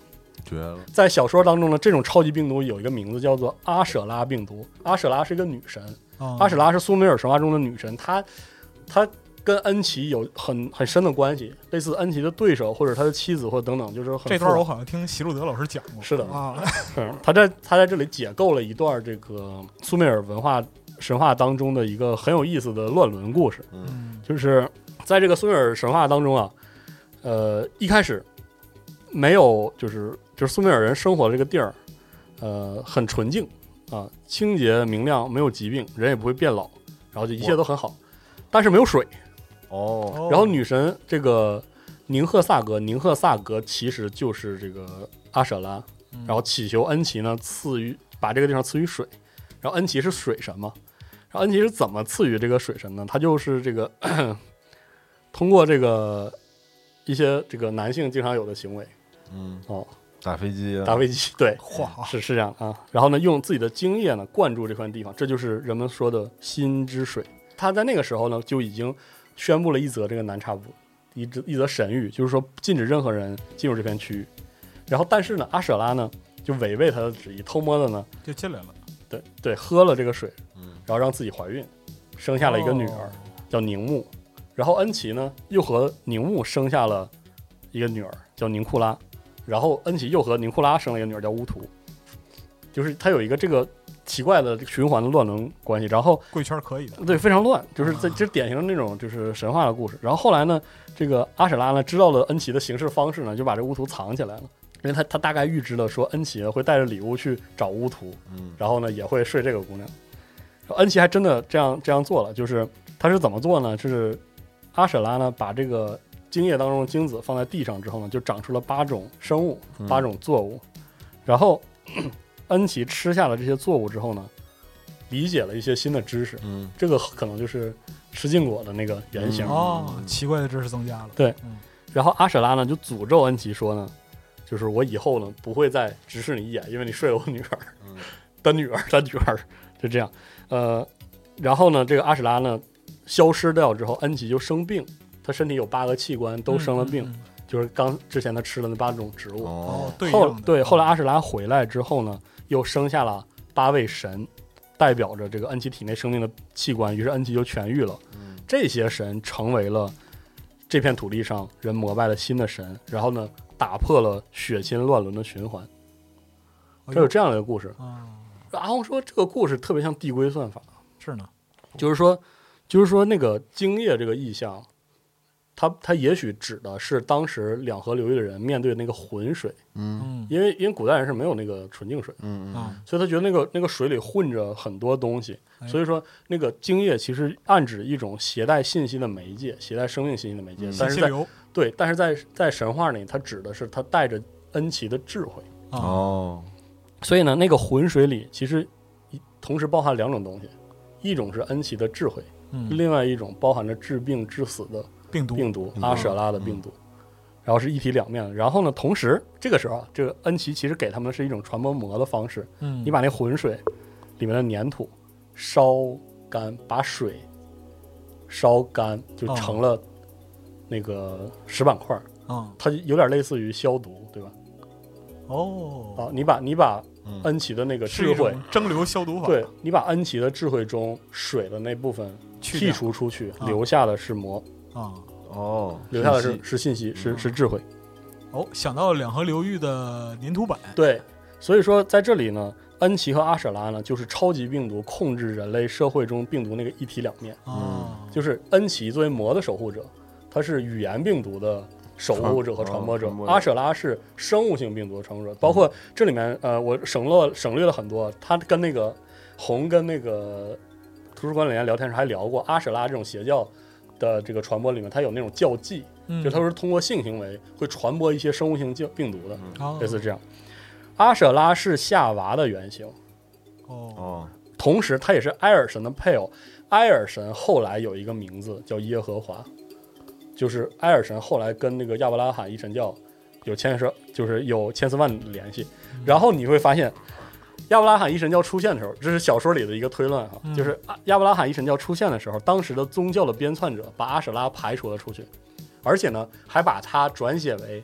绝了。 在小说当中呢，这种超级病毒有一个名字叫做阿舍拉病毒。阿舍拉是一个女神， 哦、 阿舍拉是苏美尔神话中的女神，她她跟恩奇有很很深的关系，类似恩奇的对手或者他的妻子或者等等，就是很这段我好像听席路德老师讲过。 是的啊， 是他在他在这里解构了一段这个苏美尔文化神话当中的一个很有意思的乱伦故事。 嗯， 就是在这个苏美尔神话当中啊，呃，一开始没有就是就是苏美尔人生活的这个地儿，呃，很纯净啊，清洁明亮，没有疾病，人也不会变老，然后就一切都很好，但是没有水。 哦， 然后女神这个宁赫萨格，宁赫萨格其实就是这个阿舍拉， 嗯、 然后祈求恩奇呢赐予把这个地方赐予水，然后恩奇是水神嘛，然后恩奇是怎么赐予这个水神呢？他就是这个通过这个一些这个男性经常有的行为， 嗯哦， 打飞机啊， 打飞机，对， 哇， 是是这样啊。然后呢，用自己的精液呢灌注这块地方，这就是人们说的心之水。他在那个时候呢就已经宣布了一则这个南叉布一则一则神谕，就是说禁止任何人进入这片区域。然后但是呢，阿舍拉呢就违背他的旨意，偷摸的呢就进来了。 对对，喝了这个水， 嗯， 然后让自己怀孕，生下了一个女儿、 哦、 叫宁木。然后恩奇呢又和宁木生下了一个女儿叫宁库拉，然后恩奇又和宁库拉生了一个女儿叫乌图，就是他有一个这个奇怪的循环的乱伦关系，然后贵圈可以的， 对，非常乱，就是这这典型的那种就是神话的故事。然后后来呢，这个阿舍拉呢知道了恩奇的行事方式呢，就把这乌图藏起来了，因为他他大概预知了说恩奇会带着礼物去找乌图， 嗯， 然后呢也会睡这个姑娘。然后恩奇还真的这样这样做了，就是他是怎么做呢？就是阿舍拉呢把这个精液当中的精子放在地上之后呢，就长出了八种生物，八种作物，嗯、然后。恩奇吃下了这些作物之后呢，理解了一些新的知识， 嗯， 这个可能就是吃禁果的那个原型、 嗯、哦，奇怪的知识增加了。 对， 嗯、 然后阿舍拉呢就诅咒恩奇说呢，就是我以后呢不会再直视你一眼，因为你睡了我女儿的女儿的女儿，就这样。呃，然后呢，这个阿舍拉呢消失掉之后，恩奇就生病，他身体有八个器官都生了病。嗯嗯嗯就是刚之前他吃的那八种植物， 哦， 对后对，后来阿舍拉回来之后呢，又生下了八位神，代表着这个恩奇体内生命的器官，于是恩奇就痊愈了。 嗯、 这些神成为了这片土地上人膜拜的新的神，然后呢，打破了血亲乱伦的循环。这有这样的一个故事。然后说这个故事特别像递归算法， 是呢， 就是说，就是说那个精液这个意象。它它也许指的是当时两河流域的人面对那个浑水， 嗯， 因为因为古代人是没有那个纯净水， 嗯嗯， 所以他觉得那个那个水里混着很多东西，所以说那个精液其实暗指一种携带信息的媒介，携带生命信息的媒介， 嗯、 但是在对，但是在在神话里，它指的是它带着恩奇的智慧哦， 所以呢，那个浑水里其实同时包含两种东西，一种是恩奇的智慧， 嗯， 另外一种包含着治病致死的。 病毒， 病毒，阿舍拉的病毒，嗯、然后是一体两面。然后呢，同时这个时候啊，这个恩奇其实给他们的是一种传播膜的方式。 嗯， 你把那浑水里面的粘土烧干，把水烧干，就成了那个石板块。 嗯， 它有点类似于消毒，对吧？ 哦， 啊，你把你把恩奇的那个智慧蒸馏消毒法， 对你把恩奇的智慧中水的那部分剔除出去，留下的是膜。 啊哦， 留下的是是信息，是是智慧。 哦，想到了两河流域的粘土板。 对，所以说在这里呢，恩奇和阿舍拉呢，就是超级病毒控制人类社会中病毒那个一体两面。 嗯， 就是恩奇作为魔的守护者，他是语言病毒的守护者和传播者； 哦、 阿舍拉是生物性病毒的传播者。包括这里面，呃，我省略省略了很多。他跟那个红跟那个图书馆里面聊天时还聊过，阿舍拉这种邪教的这个传播里面，它有那种教剂， 嗯、 就它是通过性行为会传播一些生物性病毒的， 嗯、 类似这样。阿舍拉是夏娃的原型， 哦， 同时他也是埃尔神的配偶。埃尔神后来有一个名字叫耶和华，就是埃尔神后来跟那个亚伯拉罕一神教有牵涉，就是有千丝万缕的联系。 嗯、 然后你会发现，亚伯拉罕一神教出现的时候，这是小说里的一个推论哈， 嗯、 就是亚伯拉罕一神教出现的时候，当时的宗教的编纂者把阿舍拉排除了出去，而且呢，还把他转写为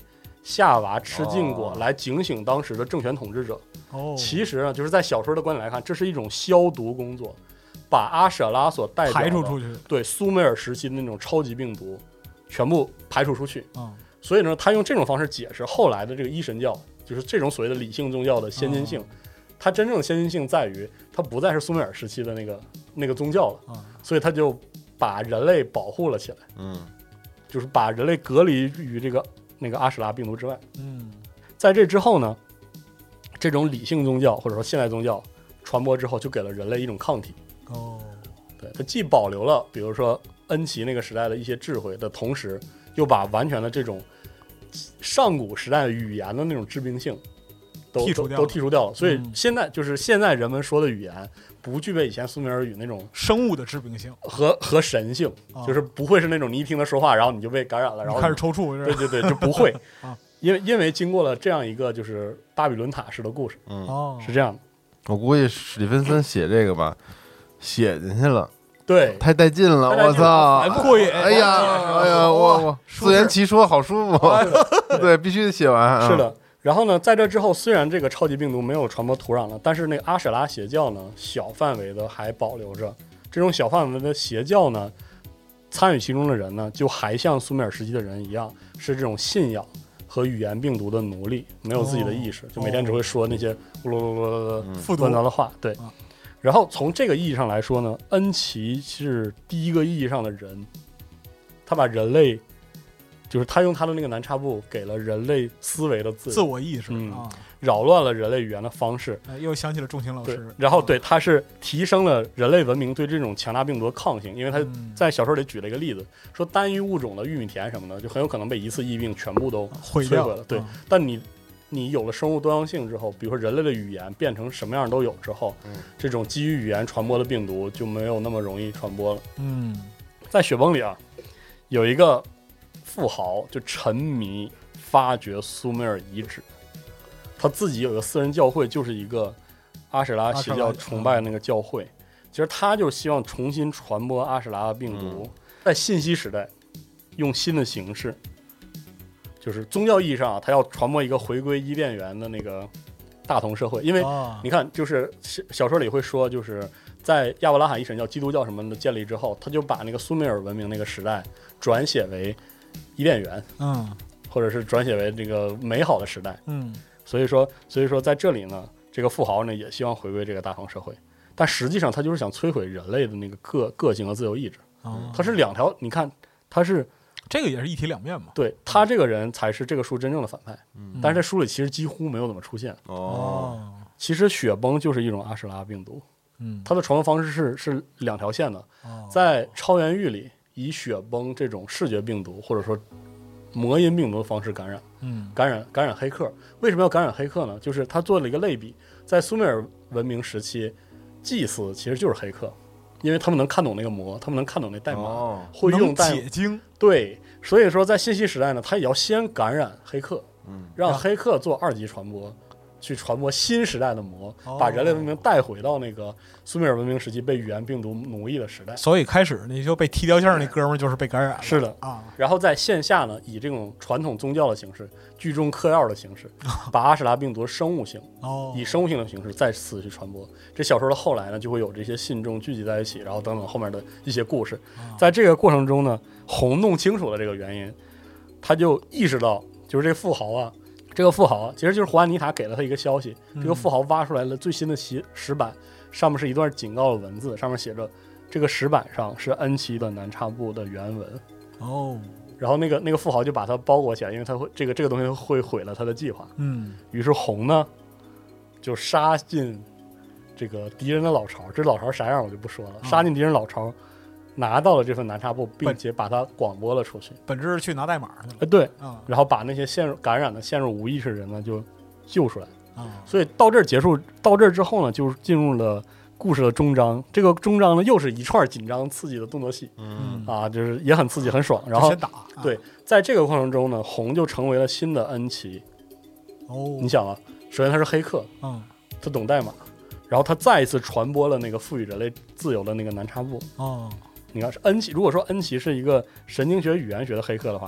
夏娃吃禁果来警醒当时的政权统治者。 哦， 其实呢，就是在小说的观点来看，这是一种消毒工作，把阿舍拉所代表的排除出去， 对苏美尔时期的那种超级病毒全部排除出去。 嗯， 所以呢，他用这种方式解释后来的这个一神教，就是这种所谓的理性宗教的先进性。嗯，它真正的先进性在于，它不再是苏美尔时期的那个那个宗教了， 嗯， 所以它就把人类保护了起来。 嗯， 就是把人类隔离于这个那个阿史拉病毒之外。 嗯， 在这之后呢，这种理性宗教或者说现代宗教传播之后，就给了人类一种抗体。 哦， 对，它既保留了比如说恩奇那个时代的一些智慧的同时，又把完全的这种上古时代的语言的那种致病性都剔除掉都剔除掉了。所以嗯现在就是现在人们说的语言不具备以前苏美尔语那种生物的致病性和和神性， 啊就是不会是那种你一听他说话，然后你就被感染了，然后开始抽搐，是吧对对对，就不会啊， 因为因为经过了这样一个就是巴比伦塔式的故事， 哦， 是这样的。 我估计史蒂芬森写这个吧，写进去了， 对， 太带劲了， 太带劲我操了！ 过瘾， 哎呀，哎呀，我我自圆其说，好舒服。对，必须得写完。 是的。然后呢，在这之后，虽然这个超级病毒没有传播土壤了，但是那个阿舍拉邪教呢，小范围的还保留着。这种小范围的邪教呢，参与其中的人呢，就还像苏美尔时期的人一样，是这种信仰和语言病毒的奴隶，没有自己的意识， 哦就每天只会说那些噜噜噜噜噜复读乱糟的话。对。 啊然后从这个意义上来说呢，恩奇是第一个意义上的人，他把人类，就是他用他的那个南叉布给了人类思维的自由， 自我意识嗯啊， 扰乱了人类语言的方式。 哎又想起了仲卿老对师，， 然后对，他是提升了人类文明对这种强大病毒的抗性，因为他嗯在小说里举了一个例子，说单一物种的玉米田什么的，就很有可能被一次疫病全部都毁掉摧毁了。对， 嗯但你你有了生物多样性之后，比如说人类的语言变成什么样都有之后， 嗯这种基于语言传播的病毒就没有那么容易传播了。 嗯在雪崩里啊，有一个富豪就沉迷发掘苏美尔遗址，他自己有一个私人教会，就是一个阿史拉邪教崇拜那个教会。其实他就希望重新传播阿史拉的病毒， 嗯在信息时代用新的形式，就是宗教意义上啊，他要传播一个回归伊甸园的那个大同社会。因为啊你看，就是小小说里会说，就是在亚伯拉罕一神教、基督教什么的建立之后，他就把那个苏美尔文明那个时代转写为伊甸园， 嗯或者是转写为这个美好的时代。 嗯所以说，所以说在这里呢，这个富豪呢也希望回归这个大同社会，但实际上他就是想摧毁人类的那个个个性和自由意志。 啊， 他是两条，你看，他是这个也是一体两面嘛， 对他这个人才是这个书真正的反派， 嗯但是这书里其实几乎没有怎么出现。 哦， 其实雪崩就是一种阿史拉病毒， 嗯， 它的传播方式是是两条线的。 哦在超元域里，以雪崩这种视觉病毒或者说魔音病毒的方式感染， 嗯感染感染黑客。为什么要感染黑客呢？就是他做了一个类比，在苏美尔文明时期，祭司其实就是黑客，因为他们能看懂那个魔，他们能看懂那代码， 哦会用能代解经， 对，所以说在信息时代呢，他也要先感染黑客， 嗯让黑客做二级传播，去传播新时代的魔， 哦把人类文明带回到那个苏美尔文明时期被语言病毒奴役的时代。 所以开始那就被踢掉线儿那哥们儿就是被感染了， 是的啊， 然后在线下呢，以这种传统宗教的形式，聚众嗑药的形式，把阿史拉病毒生物性， 哦， 以生物性的形式再次去传播。这小说的后来呢，就会有这些信众聚集在一起，然后等等后面的一些故事。在这个过程中呢，红弄清楚了这个原因，他就意识到，就是这富豪啊，这个富豪啊，其实就是胡安妮塔给了他一个消息，这个富豪挖出来了最新的石石板，上面是一段警告的文字，上面写着这个石板上是恩奇的南叉部的原文。 哦， 然后那个那个富豪就把它包裹起来，因为他会这个这个东西会毁了他的计划。 嗯于是红呢就杀进这个敌人的老巢，这老巢啥样我就不说了， 嗯杀进敌人老巢，拿到了这份南叉布，并且把它广播了出去。 本质是去拿代码去了哎，对， 啊然后把那些陷入感染的、陷入无意识的人呢就救出来。 啊， 所以到这儿结束，到这儿之后呢，就进入了故事的终章。这个终章呢，又是一串紧张刺激的动作戏嗯啊，就是也很刺激、很爽。然后就先打，啊对，在这个过程中呢，红就成为了新的恩奇。 哦， 你想啊，首先他是黑客， 嗯他懂代码，然后他再一次传播了那个赋予人类自由的那个南叉部。 哦， 你看，是恩奇。如果说恩奇是一个神经学、语言学的黑客的话，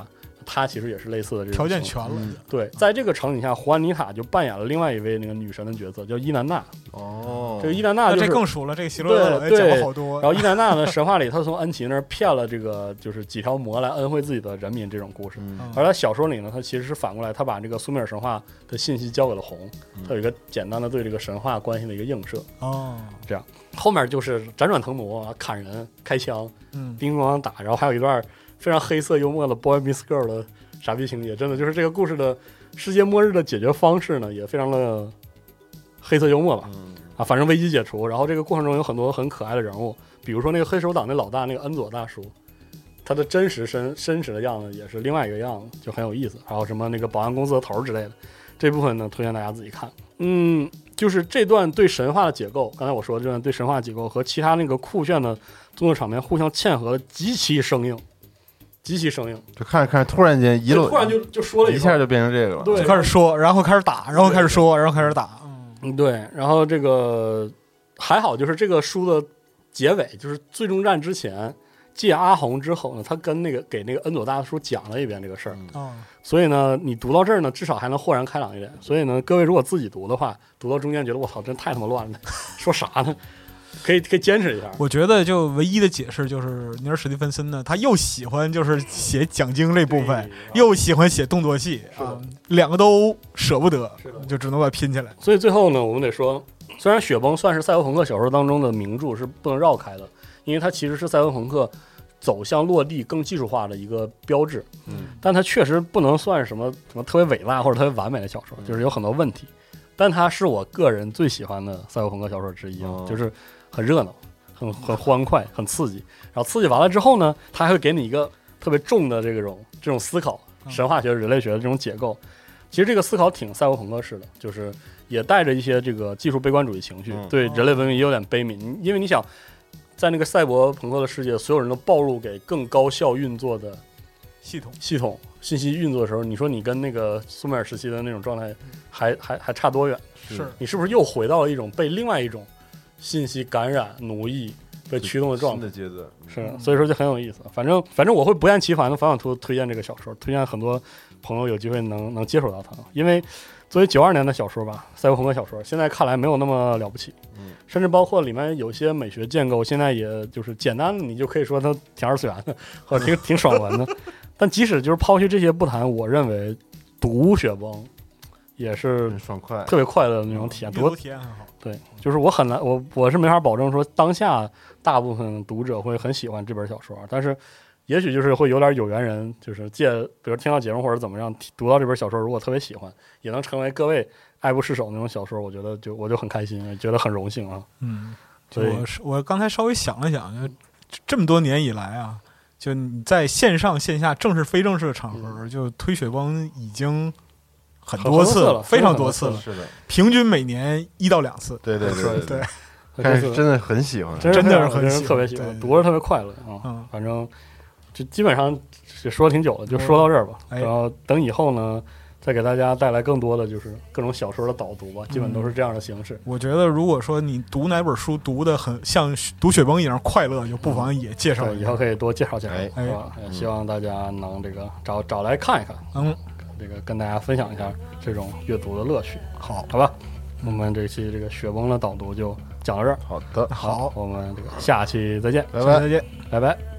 他其实也是类似的这种条件全了。 嗯对，在这个场景下，胡安妮塔就扮演了另外一位那个女神的角色，叫伊南娜。 哦， 这个伊南娜、就是、 那这更熟了，这个希罗德对讲了好多。 然后伊南娜呢，神话里她从恩奇那儿骗了这个就是几条魔来恩惠自己的人民这种故事。 嗯而在小说里呢，她其实是反过来，她把这个苏美尔神话的信息交给了红，她有一个简单的对这个神话关系的一个映射。 哦， 这样后面就是辗转腾挪，砍人、开枪、 嗯， 叮咣咣打，然后还有一段非常黑色幽默的 boy meets girl 的傻逼情节，真的就是这个故事的世界末日的解决方式呢，也非常的黑色幽默吧。 嗯啊，反正危机解除，然后这个过程中有很多很可爱的人物，比如说那个黑手党那老大那个恩佐大叔，他的真实身真实的样子也是另外一个样子，就很有意思。还有什么那个保安公司的头之类的，这部分呢推荐大家自己看。嗯，就是这段对神话的解构，刚才我说的这段对神话解构和其他那个酷炫的动作场面互相嵌合，极其生硬，极其生硬。 就看着看着，突然间一路突然就就说了一下就变成这个了。 对就开始说，然后开始打，然后开始说，然后开始打。 嗯，对，然后这个还好，就是这个书的结尾，就是最终战之前，借阿红之后呢，他跟那个给那个恩佐大叔讲了一遍这个事儿， 哦， 所以呢，你读到这儿呢，至少还能豁然开朗一点。所以呢，各位如果自己读的话，读到中间觉得我操，真太他妈乱了，说啥呢？可以可以坚持一下。 我觉得就唯一的解释就是尼尔史蒂芬森呢，他又喜欢就是写讲经这部分，又喜欢写动作戏啊，两个都舍不得，就只能把它拼起来。 所以最后呢，我们得说，虽然《雪崩》算是赛博朋克小说当中的名著，是不能绕开的，因为它其实是赛博朋克走向落地更技术化的一个标志。 嗯， 但它确实不能算是什么什么特别伟大或者特别完美的小说，就是有很多问题。但它是我个人最喜欢的赛博朋克小说之一， 哦、 就是很热闹、很很欢快、很刺激。然后刺激完了之后呢，它还会给你一个特别重的这种这种思考，神话学、人类学的这种解构。其实这个思考挺赛博朋克式的，就是也带着一些这个技术悲观主义情绪， 嗯、 对人类文明也有点悲悯。因为你想，在那个赛博朋克的世界，所有人都暴露给更高效运作的系统系统信息运作的时候，你说你跟那个苏美尔时期的那种状态还还还差多远？ 是你是不是又回到了一种被另外一种信息感染、奴役、被驱动的状态？ 新的阶段是，所以说就很有意思。反正反正我会不厌其烦的反反复复推荐这个小说，推荐很多朋友有机会能能接触到它，因为作为九二年的小说吧，赛博朋克小说，现在看来没有那么了不起， 嗯， 甚至包括里面有些美学建构，现在也就是简单的，你就可以说它挺二次元的，或者挺挺爽文的。但即使就是抛弃这些不谈，我认为读雪崩也是爽快、 特别快乐的那种体验，读体验很好。 对，就是我很难，我我是没法保证说当下大部分读者会很喜欢这本小说，但是也许就是会有点有缘人，就是借比如听到节目或者怎么样读到这本小说，如果特别喜欢，也能成为各位爱不释手那种小说，我觉得就我就很开心，觉得很荣幸啊。 嗯，就我是我刚才稍微想了想，就这么多年以来啊，就你在线上线下正式非正式的场合，嗯、就推雪崩已经很多次了， 非常多次了， 是的， 平均每年一到两次。 对对对对对， 但是真的很喜欢， 真的是很喜欢特别喜欢，读着特别快乐啊。嗯，反正就基本上说挺久了，就说到这儿吧。 哎、 然后等以后呢，再给大家带来更多的就是各种小说的导读吧，基本都是这样的形式。 嗯、我觉得如果说你读哪本书读的很像读雪崩一样快乐，就不妨也介绍一下。 以后可以多介绍介绍， 哎、 是吧？嗯、希望大家能这个找找来看一看， 嗯， 这个跟大家分享一下这种阅读的乐趣。 好， 好吧，我们这期这个雪崩的导读就讲到这儿。 好的， 好，我们这个下期再见， 拜拜， 再见， 拜拜。